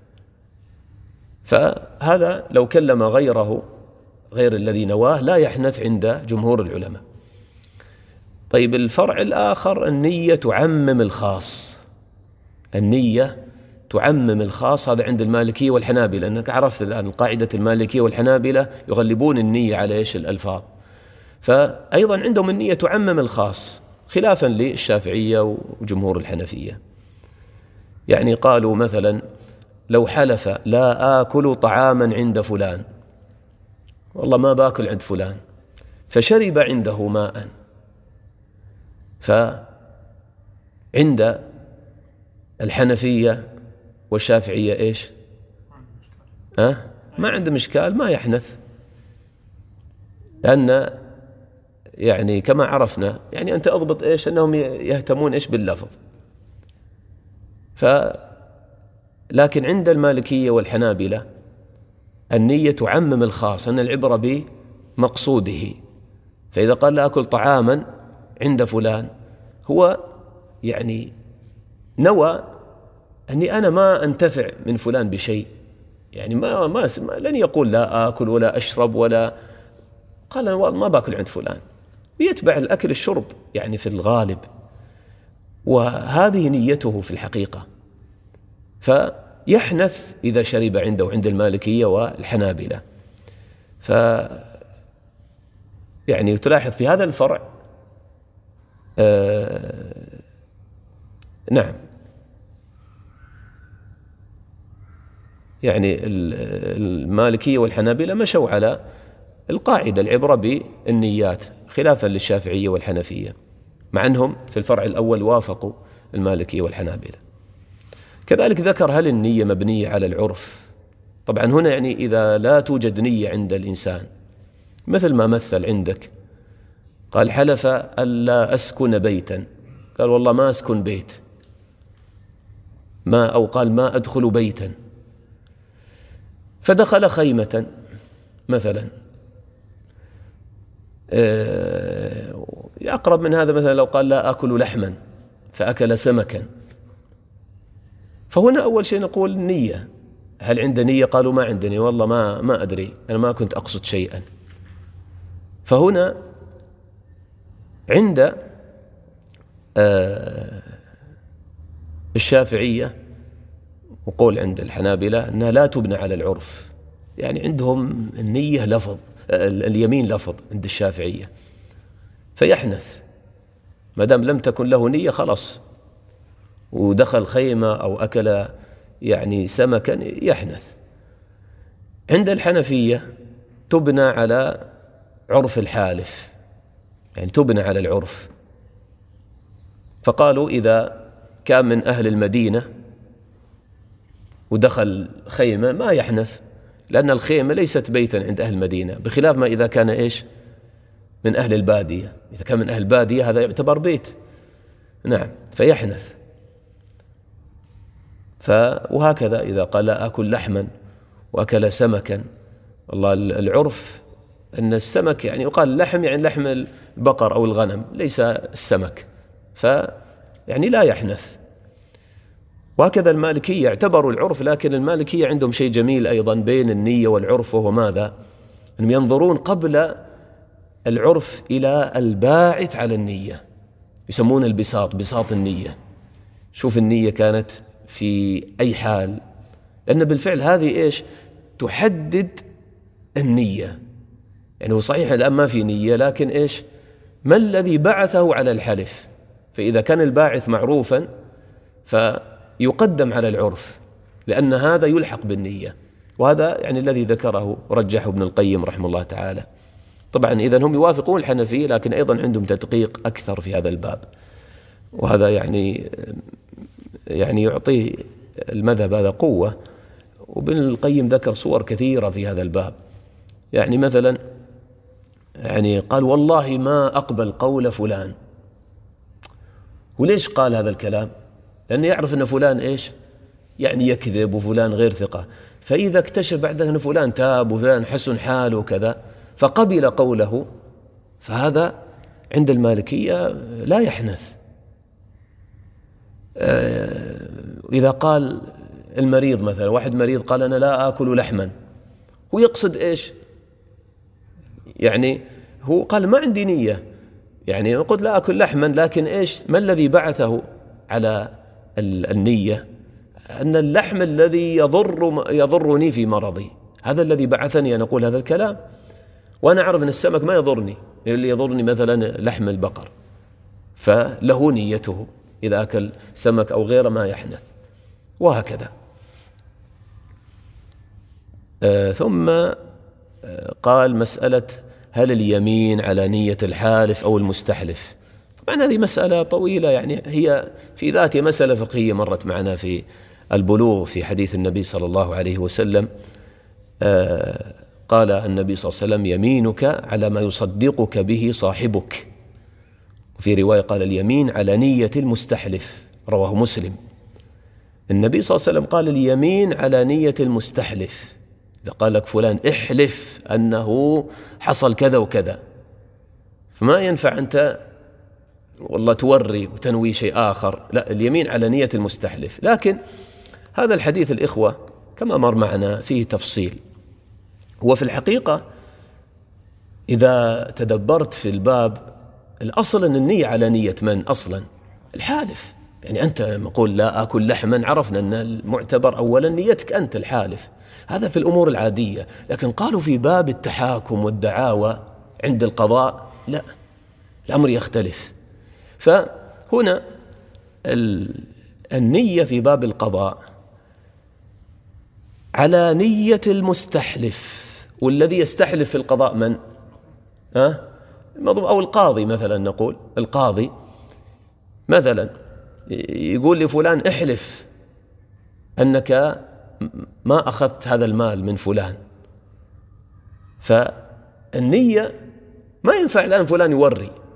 فهذا لو كلم غيره غير الذي نواه لا يحنث عند جمهور العلماء. طيب، الفرع الآخر النية تعمم الخاص، النية تعمم الخاص، هذا عند المالكية والحنابلة، لأنك عرفت الآن قاعدة المالكية والحنابلة يغلبون النية على إيش؟ الألفاظ. فأيضا عندهم النية تعمم الخاص، خلافا للشافعية وجمهور الحنفية. يعني قالوا مثلا لو حلف لا آكل طعاما عند فلان، والله ما باكل عند فلان، فشرب عنده ماء، فعند الحنفية والشافعية إيش؟ ما عنده إشكال، ما يحنث، لأن يعني كما عرفنا يعني أنت أضبط إيش؟ أنهم يهتمون إيش؟ باللفظ. لكن عند المالكية والحنابلة النية تعمم الخاص، أن العبرة بمقصوده. فإذا قال لا أكل طعاما عند فلان، هو يعني نوى أني أنا ما أنتفع من فلان بشيء، يعني ما لن يقول لا آكل ولا أشرب ولا، قال أنا ما باكل عند فلان، ويتبع الأكل الشرب يعني في الغالب، وهذه نيته في الحقيقة. فيحنث إذا شرب عنده عند المالكية والحنابلة. يعني تلاحظ في هذا الفرع نعم، يعني المالكية والحنابلة مشوا على القاعدة العبرة بالنيات، خلافا للشافعية والحنفية، مع أنهم في الفرع الأول وافقوا المالكية والحنابلة. كذلك ذكر هل النية مبنية على العرف؟ طبعا هنا يعني إذا لا توجد نية عند الإنسان، مثل ما مثل عندك، قال حلف ألا أسكن بيتا، قال والله ما أسكن بيت، أو قال ما أدخل بيتا، فدخل خيمة مثلا. أقرب من هذا مثلا لو قال لا أكل لحما فأكل سمكا، فهنا أول شيء نقول النية، هل عنده نية؟ قالوا ما عندني، والله ما أدري، أنا ما كنت أقصد شيئا. فهنا عند الشافعية وقول عند الحنابلة أنها لا تبنى على العرف، يعني عندهم النية لفظ، اليمين لفظ عند الشافعية، فيحنث ما دام لم تكن له نية خلاص، ودخل خيمة أو أكل يعني سمكا يحنث. عند الحنفية تبنى على عرف الحالف، يعني تبنى على العرف، فقالوا إذا كان من أهل المدينة ودخل خيمة ما يحنث، لأن الخيمة ليست بيتا عند أهل المدينة، بخلاف ما إذا كان إيش من أهل البادية. إذا كان من أهل البادية هذا يعتبر بيت، نعم، فيحنث. وهكذا إذا قال لا أكل لحما وأكل سمكا، والله العرف أن السمك يعني يقال اللحم يعني لحم البقر أو الغنم، ليس السمك، فيعني لا يحنث. وهكذا المالكية اعتبروا العرف، لكن المالكية عندهم شيء جميل أيضا بين النية والعرف، وهو ماذا؟ أنهم ينظرون قبل العرف إلى الباعث على النية، يسمون البساط، بساط النية. شوف النية كانت في أي حال، لأن بالفعل هذه إيش تحدد النية. يعني هو صحيح الآن ما في نية، لكن إيش ما الذي بعثه على الحلف؟ فإذا كان الباعث معروفا فيقدم على العرف، لأن هذا يلحق بالنية. وهذا يعني الذي ذكره ورجحه ابن القيم رحمه الله تعالى. طبعا إذن هم يوافقون الحنفية، لكن أيضا عندهم تدقيق أكثر في هذا الباب، وهذا يعني يعطيه المذهب هذا قوة. وابن القيم ذكر صور كثيرة في هذا الباب، يعني مثلا يعني قال والله ما أقبل قول فلان. وليش قال هذا الكلام؟ لأنه يعرف أن فلان إيش يعني يكذب، وفلان غير ثقة، فإذا اكتشف بعد أن فلان تاب وفلان حسن حاله وكذا فقبل قوله، فهذا عند المالكية لا يحنث. إذا قال المريض مثلا، واحد مريض قال أنا لا آكل لحما، هو يقصد إيش؟ يعني هو قال ما عندي نية، يعني قلت لا أكل لحما، لكن إيش ما الذي بعثه على النية؟ أن اللحم الذي يضرني في مرضي، هذا الذي بعثني أن أقول هذا الكلام. وأنا أعرف أن السمك ما يضرني، اللي يضرني مثلا لحم البقر، فله نيته، إذا أكل سمك أو غيره ما يحنث، وهكذا. ثم قال مسألة هل اليمين على نية الحالف أو المستحلف؟ طبعا هذه مسألة طويلة، يعني هي في ذاتها مسألة فقهية مرت معنا في البلوغ في حديث النبي صلى الله عليه وسلم. قال النبي صلى الله عليه وسلم يمينك على ما يصدقك به صاحبك، وفي رواية قال اليمين على نية المستحلف، رواه مسلم. النبي صلى الله عليه وسلم قال اليمين على نية المستحلف، إذا قال لك فلان احلف أنه حصل كذا وكذا، فما ينفع أنت والله توري وتنوي شيء آخر، لا، اليمين على نية المستحلف. لكن هذا الحديث الإخوة كما مر معنا فيه تفصيل. هو في الحقيقة إذا تدبرت في الباب، الأصل أن النية على نية من أصلا؟ الحالف. يعني أنت نقول لا أكل لحما، عرفنا أن المعتبر أولا نيتك أنت الحالف، هذا في الأمور العادية. لكن قالوا في باب التحاكم والدعاوى عند القضاء لا، الأمر يختلف. فهنا النية في باب القضاء على نية المستحلف، والذي يستحلف في القضاء من؟ أو القاضي مثلا، نقول القاضي مثلا يقول لفلان احلف أنك ما أخذت هذا المال من فلان، فالنية ما ينفع الآن فلان يوري،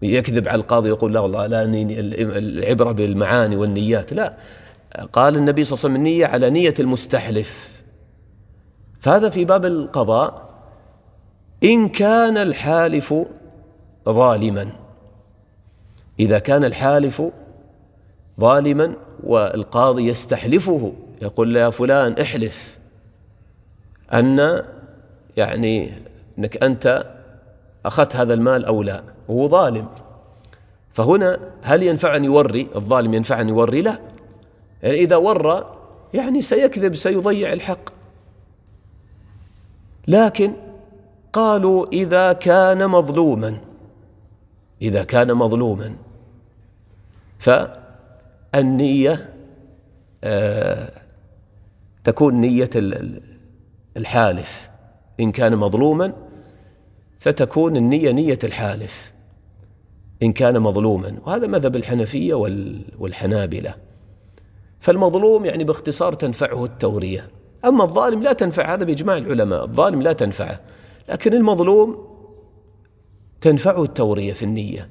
يكذب على القاضي يقول لا والله لا، العبرة بالمعاني والنيات، لا. قال النبي صلى الله عليه وسلم النية على نية المستحلف. فهذا في باب القضاء إن كان الحالف ظالما. إذا كان الحالف ظالما والقاضي يستحلفه، يقول له يا فلان احلف أن يعني أنك أنت أخذت هذا المال أو لا، وهو ظالم، فهنا هل ينفع أن يوري؟ الظالم ينفع أن يوري؟ لا، يعني إذا ورى يعني سيكذب، سيضيع الحق. لكن قالوا إذا كان مظلوما، إذا كان مظلوما فالنية تكون نية الحالف. إن كان مظلوما فتكون النية نية الحالف إن كان مظلوما، وهذا مذهب الحنفية والحنابلة. فالمظلوم يعني باختصار تنفعه التورية، أما الظالم لا تنفع، هذا بإجماع العلماء، الظالم لا تنفعه، لكن المظلوم تنفعه التورية في النية.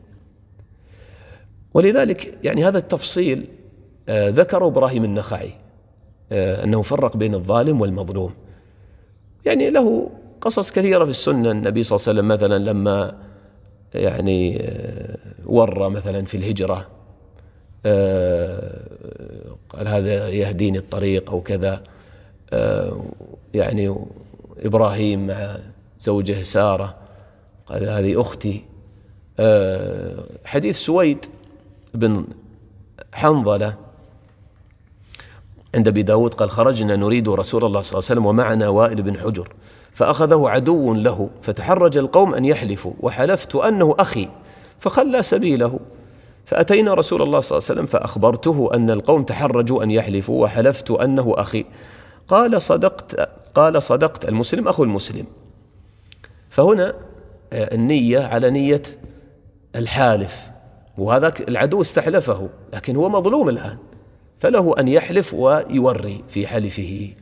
ولذلك يعني هذا التفصيل ذكره إبراهيم النخعي، أنه فرق بين الظالم والمظلوم. يعني له قصص كثيرة في السنة. النبي صلى الله عليه وسلم مثلا لما يعني ورى مثلا في الهجرة، قال هذا يهديني الطريق أو كذا، يعني إبراهيم مع زوجه سارة قال هذه أختي. حديث سويد بن حنظلة عند أبي داود قال خرجنا نريد رسول الله صلى الله عليه وسلم ومعنا وائل بن حجر، فأخذه عدو له، فتحرج القوم أن يحلفوا، وحلفت أنه أخي فخلى سبيله، فأتينا رسول الله صلى الله عليه وسلم فأخبرته أن القوم تحرجوا أن يحلفوا وحلفت أنه أخي. قال صدقت، المسلم أخو المسلم. فهنا النية على نية الحالف، وهذا العدو استحلفه لكن هو مظلوم الآن، فله أن يحلف ويوري في حلفه.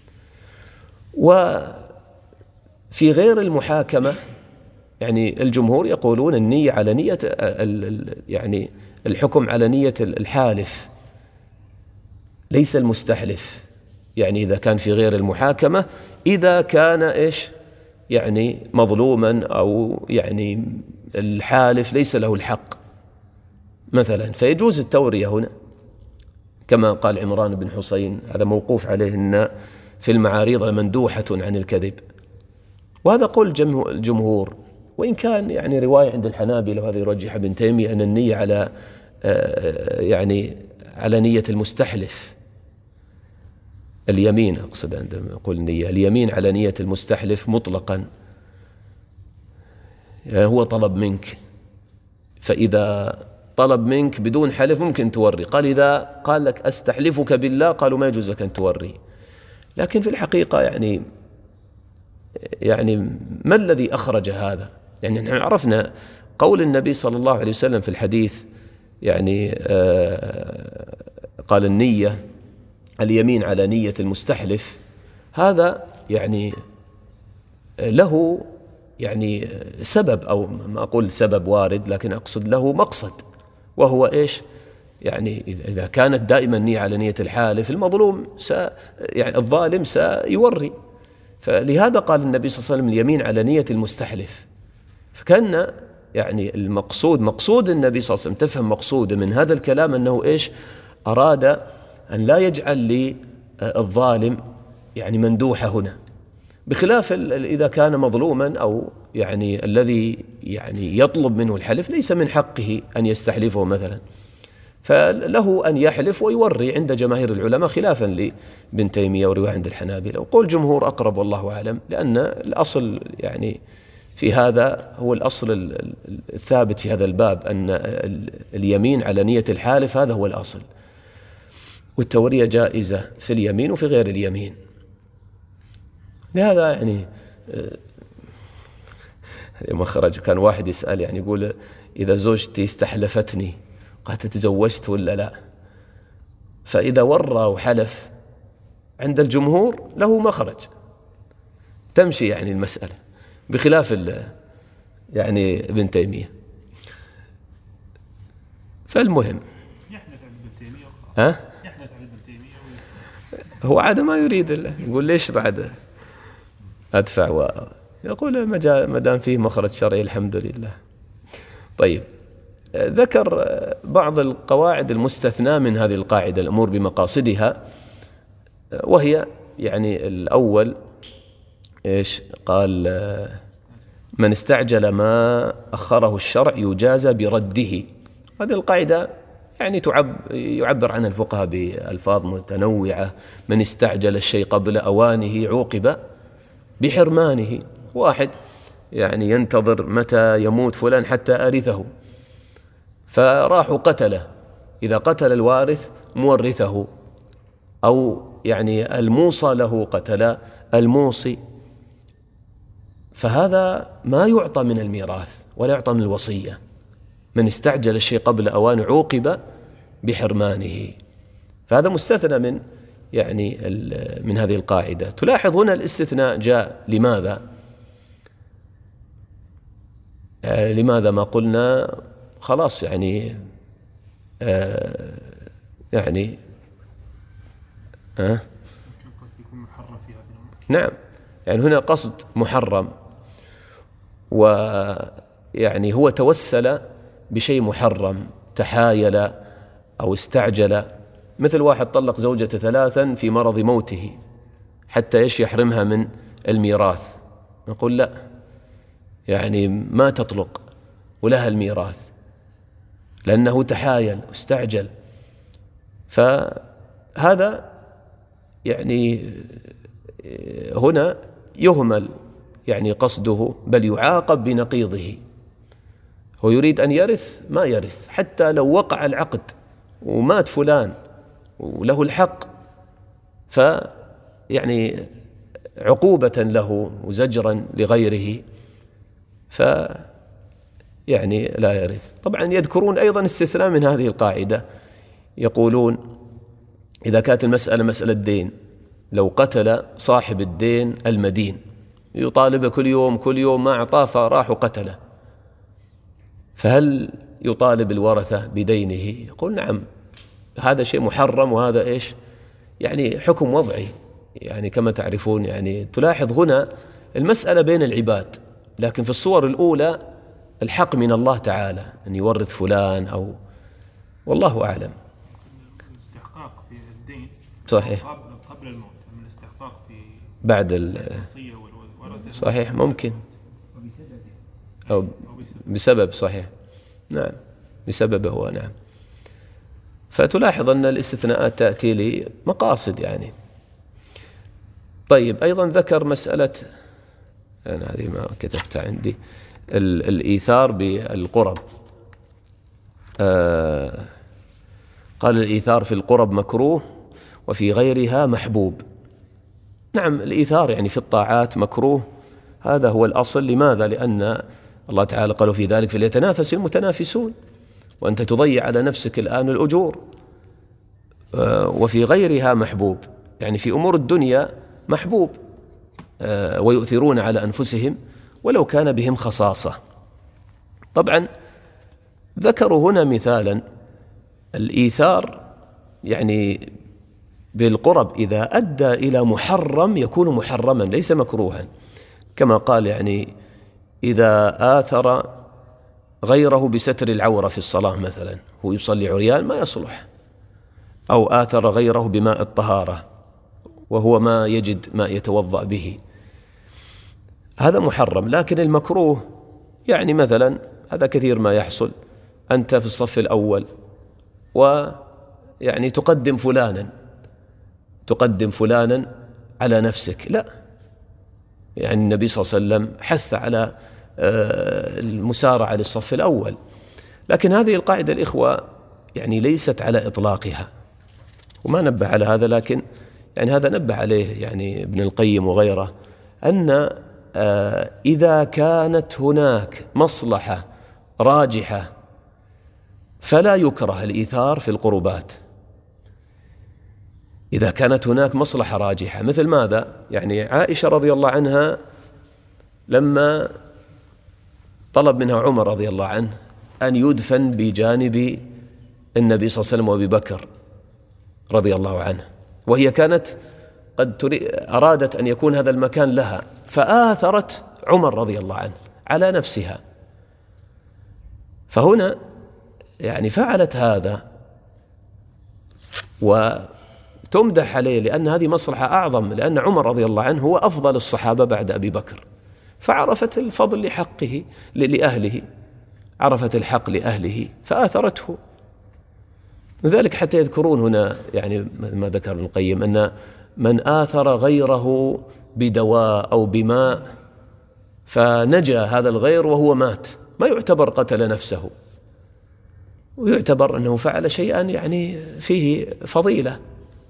وفي غير المحاكمة يعني الجمهور يقولون النية على نية يعني الحكم على نية الحالف ليس المستحلف. يعني إذا كان في غير المحاكمة، إذا كان إيش يعني مظلوما أو يعني الحالف ليس له الحق مثلا، فيجوز التورية هنا، كما قال عمران بن حسين، هذا موقوف عليه أن في المعاريض مندوحة عن الكذب، وهذا قول الجمهور. وإن كان يعني رواية عند الحنابلة وهذا يرجح ابن تيمية أن النية على يعني على نية المستحلف، اليمين أقصد عندما أقول النية، اليمين على نية المستحلف مطلقا. يعني هو طلب منك، فإذا طلب منك بدون حلف ممكن توري. قال إذا قال لك أستحلفك بالله، قالوا ما يجوز لك أن توري. لكن في الحقيقة يعني ما الذي أخرج هذا؟ يعني نحن عرفنا قول النبي صلى الله عليه وسلم في الحديث، يعني قال النية اليمين على نية المستحلف، هذا يعني له يعني سبب، أو ما أقول سبب وارد، لكن أقصد له مقصد، وهو إيش؟ يعني إذا كانت دائما النية على نية الحالف، المظلوم يعني الظالم سيوري. فلهذا قال النبي صلى الله عليه وسلم اليمين على نية المستحلف. فكان يعني مقصود النبي صلى الله عليه وسلم، تفهم مقصود من هذا الكلام أنه إيش؟ أراد أن لا يجعل للظالم يعني مندوحة هنا، بخلاف إذا كان مظلوما أو يعني الذي يعني يطلب منه الحلف ليس من حقه أن يستحلفه مثلا، فله أن يحلف ويوري عند جماهير العلماء، خلافا لابن تيمية ورواية عند الحنابلة. وقول جمهور أقرب والله أعلم، لأن الأصل يعني في هذا هو الأصل الثابت في هذا الباب، أن اليمين على نية الحالف هذا هو الأصل، والتورية جائزة في اليمين وفي غير اليمين. لهذا يعني لما خرج كان واحد يسأل، يعني يقول إذا زوجتي استحلفتني قالت تزوجت ولا لا، فإذا ورى وحلف عند الجمهور له مخرج، تمشي يعني المسألة، بخلاف يعني ابن تيمية. فالمهم يحدث عند ابن تيمية يحدث عند ابن تيمية هو عادة ما يريد يقول ليش بعد أدفع يقول ما دام فيه مخرج شرعي الحمد لله. طيب، ذكر بعض القواعد المستثنى من هذه القاعدة، الأمور بمقاصدها، وهي يعني الأول إيش قال؟ من استعجل ما أخره الشرع يجازى برده. هذه القاعدة يعني يعبر عنها الفقهاء بألفاظ متنوعة. من استعجل الشيء قبل أوانه عوقب بحرمانه. واحد يعني ينتظر متى يموت فلان حتى أرثه، فراحوا قتله. إذا قتل الوارث مورثه، أو يعني الموصى له قتل الموصي، فهذا ما يعطى من الميراث ولا يعطى من الوصية. من استعجل الشيء قبل أوانه عوقب بحرمانه، فهذا مستثنى من يعني من هذه القاعدة. تلاحظ هنا الاستثناء جاء لماذا؟ لماذا ما قلنا خلاص يعني يعني القصد يكون محرم في هذه الأمور. نعم، يعني هنا قصد محرم، ويعني هو توسل بشيء محرم، تحايل أو استعجل. مثل واحد طلق زوجته 3 في مرض موته حتى يحرمها من الميراث، نقول لا، يعني ما تطلق ولها الميراث لأنه تحايل واستعجل. فهذا يعني هنا يهمل يعني قصده، بل يعاقب بنقيضه. هو يريد أن يرث ما يرث، حتى لو وقع العقد ومات فلان وله الحق، فيعني عقوبة له وزجرا لغيره يعني لا يرث. طبعا يذكرون أيضا استثناء من هذه القاعدة، يقولون إذا كانت المسألة مسألة دين، لو قتل صاحب الدين المدين يطالبه كل يوم ما أعطاه فراح وقتله، فهل يطالب الورثة بدينه؟ يقول نعم، هذا شيء محرم، وهذا إيش يعني حكم وضعي. يعني كما تعرفون، يعني تلاحظ هنا المسألة بين العباد، لكن في الصور الأولى الحق من الله تعالى أن يورث فلان أو والله أعلم. الاستحقاق في الدين صحيح قبل الموت، من الاستحقاق في بعد الوصية والورثة صحيح، ممكن أو بسبب صحيح، نعم بسببه هو، نعم. فتلاحظ أن الاستثناءات تأتي لمقاصد يعني. طيب، أيضا ذكر مسألة، أنا هذه ما كتبتها عندي، الإيثار بالقرب. قال الإيثار في القرب مكروه وفي غيرها محبوب. نعم، الإيثار يعني في الطاعات مكروه، هذا هو الأصل. لماذا؟ لأن الله تعالى قال في ذلك فليتنافس المتنافسون، وأنت تضيع على نفسك الآن الأجور. وفي غيرها محبوب، يعني في أمور الدنيا محبوب، ويؤثرون على أنفسهم ولو كان بهم خصاصة. طبعا ذكروا هنا مثالا الإيثار يعني بالقرب إذا أدى إلى محرم يكون محرما ليس مكروها، كما قال يعني إذا آثر غيره بستر العورة في الصلاة مثلا، هو يصلي عريان ما يصلح، أو آثر غيره بماء الطهارة وهو ما يجد ماء يتوضأ به، هذا محرم. لكن المكروه يعني مثلا هذا كثير ما يحصل، أنت في الصف الأول ويعني تقدم فلانا على نفسك، لا، يعني النبي صلى الله عليه وسلم حث على المسارعة للصف الأول. لكن هذه القاعدة الإخوة يعني ليست على إطلاقها، وما نبه على هذا، لكن يعني هذا نبه عليه يعني ابن القيم وغيره، أن إذا كانت هناك مصلحة راجحة فلا يكره الإيثار في القربات. إذا كانت هناك مصلحة راجحة، مثل ماذا؟ يعني عائشة رضي الله عنها لما طلب منها عمر رضي الله عنه أن يدفن بجانب النبي صلى الله عليه وسلم وأبي بكر رضي الله عنه، وهي كانت قد أرادت أن يكون هذا المكان لها، فآثرت عمر رضي الله عنه على نفسها. فهنا يعني فعلت هذا وتمدح عليه، لأن هذه مصلحة أعظم، لأن عمر رضي الله عنه هو أفضل الصحابة بعد أبي بكر، فعرفت الفضل لحقه لأهله، عرفت الحق لأهله فآثرته. لذلك حتى يذكرون هنا يعني ما ذكر ابن القيم أن من آثر غيره بدواء أو بماء فنجا هذا الغير وهو مات، ما يعتبر قتل نفسه، ويعتبر أنه فعل شيئا يعني فيه فضيلة.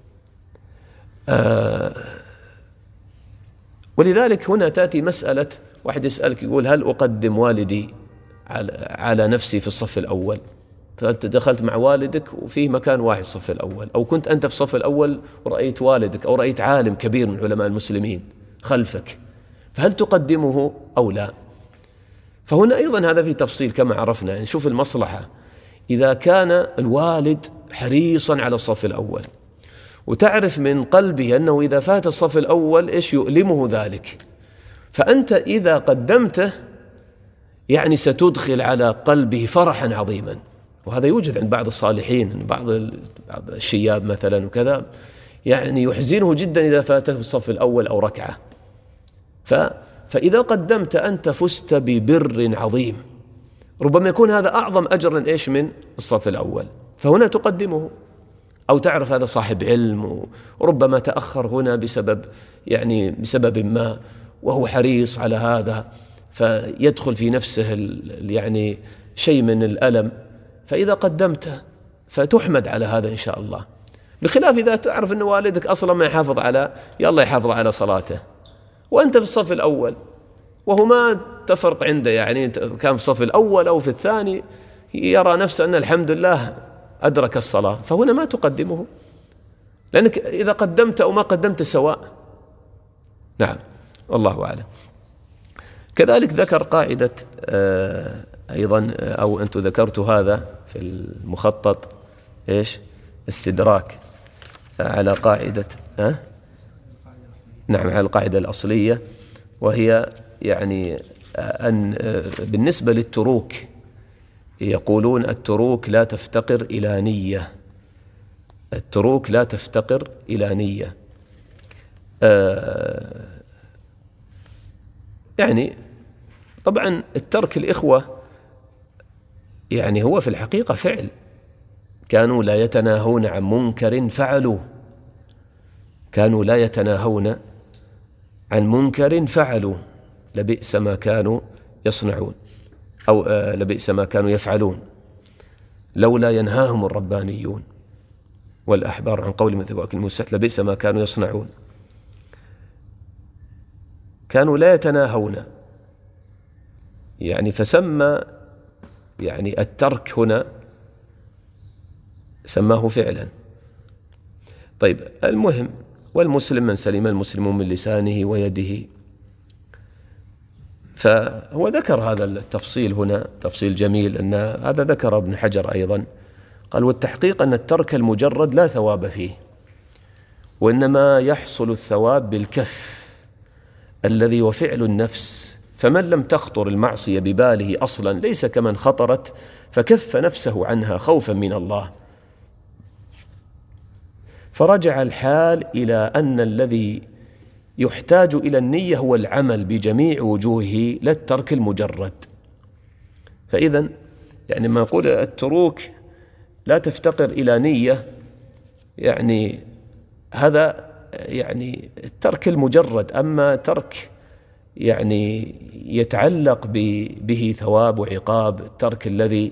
ولذلك هنا تأتي مسألة، واحد يسألك يقول هل أقدم والدي على نفسي في الصف الأول؟ فأنت دخلت مع والدك وفيه مكان واحد في الصف الأول، أو كنت أنت في الصف الأول ورأيت والدك أو رأيت عالم كبير من علماء المسلمين خلفك، فهل تقدمه أو لا؟ فهنا أيضا هذا فيه تفصيل كما عرفنا، يعني نشوف المصلحة. إذا كان الوالد حريصا على الصف الأول وتعرف من قلبه أنه إذا فات الصف الأول إيش يؤلمه ذلك، فأنت إذا قدمته يعني ستدخل على قلبه فرحا عظيما. وهذا يوجد عند بعض الصالحين، بعض الشياب مثلا وكذا، يعني يحزنه جدا إذا فاته الصف الأول أو ركعة. فإذا قدمت أنت فزت ببر عظيم، ربما يكون هذا أعظم أجرا إيش من الصف الأول، فهنا تقدمه. أو تعرف هذا صاحب علم وربما تأخر هنا بسبب ما، وهو حريص على هذا، فيدخل في نفسه يعني شيء من الألم، فإذا قدمته فتحمد على هذا إن شاء الله. بخلاف إذا تعرف أن والدك أصلا ما يحافظ يلا يحافظ على صلاته، وأنت في الصف الأول وهو ما تفرق عنده، يعني كان في الصف الأول أو في الثاني يرى نفسه أن الحمد لله أدرك الصلاة، فهنا ما تقدمه، لأنك إذا قدمت أو ما قدمت سواء. نعم، والله أعلم. كذلك ذكر قاعدة أيضا، أو أنت ذكرت هذا في المخطط، إيش؟ استدراك على قاعدة نعم، على القاعدة الأصلية، وهي يعني أن بالنسبة للتروك يقولون التروك لا تفتقر إلى نية، التروك لا تفتقر إلى نية. يعني طبعا الترك الإخوة يعني هو في الحقيقة فعل، كانوا لا يتناهون عن منكر فعلوه، كانوا لا يتناهون عن منكر فعلوه، لبئس ما كانوا يصنعون، أو لبئس ما كانوا يفعلون لولا ينهاهم الربانيون والأحبار عن قول مثل وأكل المسحت لبئس ما كانوا يصنعون. كانوا لا يتناهون، يعني فسمى يعني الترك هنا سماه فعلا. طيب، المهم، والمسلم من سلم المسلمون من لسانه ويده. فهو ذكر هذا التفصيل هنا تفصيل جميل، أن هذا ذكر ابن حجر أيضا، قال والتحقيق أن الترك المجرد لا ثواب فيه، وإنما يحصل الثواب بالكف الذي هو فعل النفس، فمن لم تخطر المعصية بباله أصلا ليس كمن خطرت فكف نفسه عنها خوفا من الله. فرجع الحال إلى أن الذي يحتاج إلى النية هو العمل بجميع وجوهه لا الترك المجرد. فإذن يعني ما يقول التروك لا تفتقر إلى نية، يعني هذا يعني الترك المجرد. أما ترك يعني يتعلق به ثواب وعقاب، الترك الذي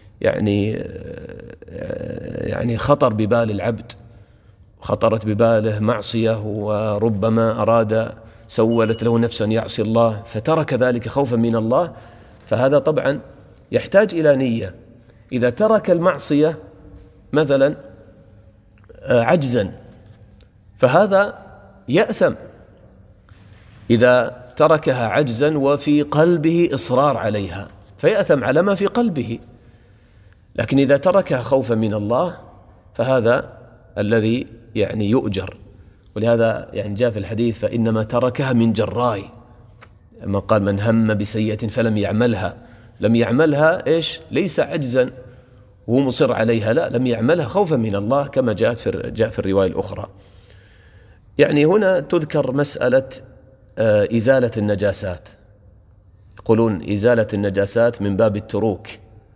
يعني خطر ببال العبد، خطرت بباله معصية وربما أراد سولت له نفسا يعصي الله فترك ذلك خوفا من الله، فهذا طبعا يحتاج إلى نية. إذا ترك المعصية مثلا عجزا فهذا يأثم، إذا تركها عجزا وفي قلبه إصرار عليها فيأثم على ما في قلبه. لكن إذا تركها خوفا من الله فهذا الذي يعني يؤجر. ولهذا يعني جاء في الحديث فإنما تركها من جراء، أما قال من هم بسيئة فلم يعملها، لم يعملها إيش؟ ليس عجزا وهو مصر عليها، لا، لم يعملها خوفا من الله كما جاء في الرواية الأخرى. يعني هنا تذكر مسألة إزالة النجاسات، يقولون إزالة النجاسات من باب التروك،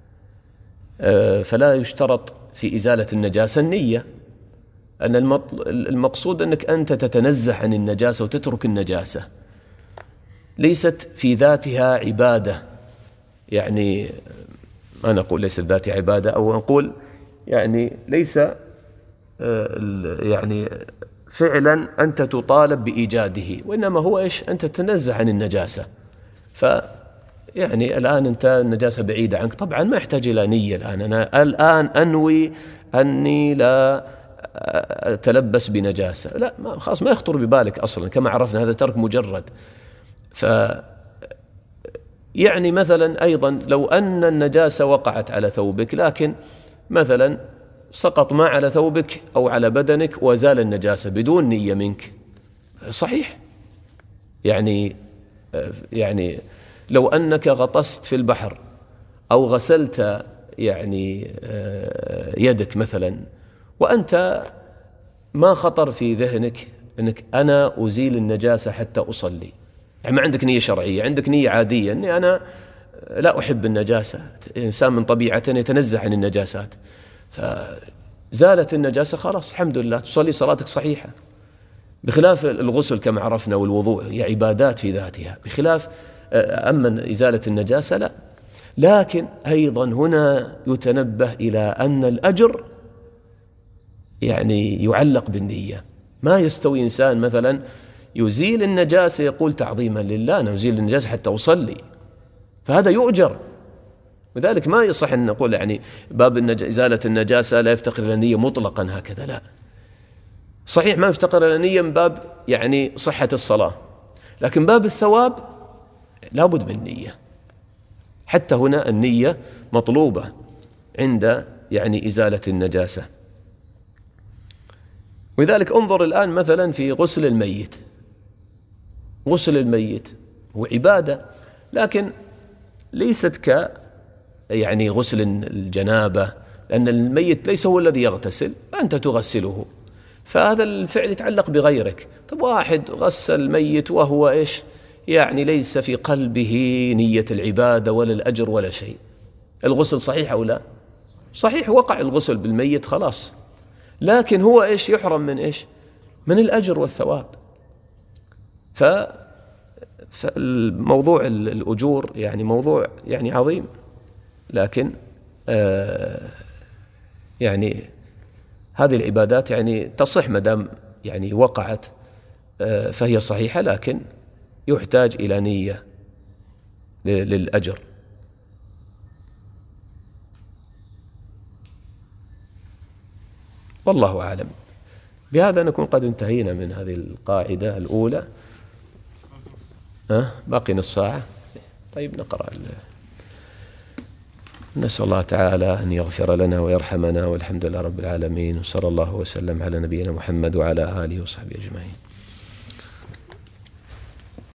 فلا يشترط في إزالة النجاسة النية، أن المقصود أنك أنت تتنزه عن النجاسة وتترك النجاسة، ليست في ذاتها عبادة. يعني ما نقول ليست ذاتها عبادة، أو نقول يعني ليس يعني فعلا أنت تطالب بإيجاده، وإنما هو إيش؟ أنت تتنزه عن النجاسة. يعني الآن أنت النجاسة بعيدة عنك، طبعا ما يحتاج إلى نية. أنا الآن أنوي أني لا أتلبس بنجاسة، لا، خلاص ما يخطر ببالك أصلا، كما عرفنا هذا ترك مجرد. يعني مثلا أيضا لو أن النجاسة وقعت على ثوبك، لكن مثلا سقط ما على ثوبك أو على بدنك وزال النجاسة بدون نية منك، صحيح. يعني لو أنك غطست في البحر أو غسلت يعني يدك مثلا، وأنت ما خطر في ذهنك أنك أنا أزيل النجاسة حتى أصلي، يعني ما عندك نية شرعية، عندك نية عادية أني أنا لا أحب النجاسة، إنسان من طبيعته يتنزه عن النجاسات، فزالت النجاسة خلاص الحمد لله، تصلي صلاتك صحيحة. بخلاف الغسل كما عرفنا والوضوء هي عبادات في ذاتها، بخلاف أما إزالة النجاسة لا. لكن أيضا هنا يتنبه إلى أن الأجر يعني يعلق بالنية. ما يستوي إنسان مثلا يزيل النجاسة يقول تعظيما لله أنا أزيل النجاسة حتى أصلي، فهذا يؤجر. وذلك ما يصح أن نقول يعني باب إزالة النجاسة لا يفتقر إلى نية مطلقا هكذا، لا، صحيح ما يفتقر إلى نية من باب يعني صحة الصلاة، لكن باب الثواب لابد من نية. حتى هنا النية مطلوبة عند يعني إزالة النجاسة. ولذلك انظر الآن مثلا في غسل الميت، غسل الميت هو عبادة، لكن ليست يعني غسل الجنابة، لأن الميت ليس هو الذي يغتسل، أنت تغسله، فهذا الفعل يتعلق بغيرك. طب واحد غسل الميت وهو إيش؟ يعني ليس في قلبه نية العبادة ولا الأجر ولا شيء، الغسل صحيح أو لا؟ صحيح، وقع الغسل بالميت خلاص، لكن هو إيش؟ يحرم من إيش؟ من الأجر والثواب. فالموضوع الأجور يعني موضوع يعني عظيم، لكن يعني هذه العبادات يعني تصح مدام يعني وقعت فهي صحيحة، لكن يحتاج إلى نية للأجر. والله أعلم. بهذا نكون قد انتهينا من هذه القاعدة الأولى. باقي نص ساعة. طيب نقرأ. نسأل الله تعالى أن يغفر لنا ويرحمنا، والحمد لله رب العالمين، وصلى الله وسلم على نبينا محمد وعلى آله وصحبه أجمعين.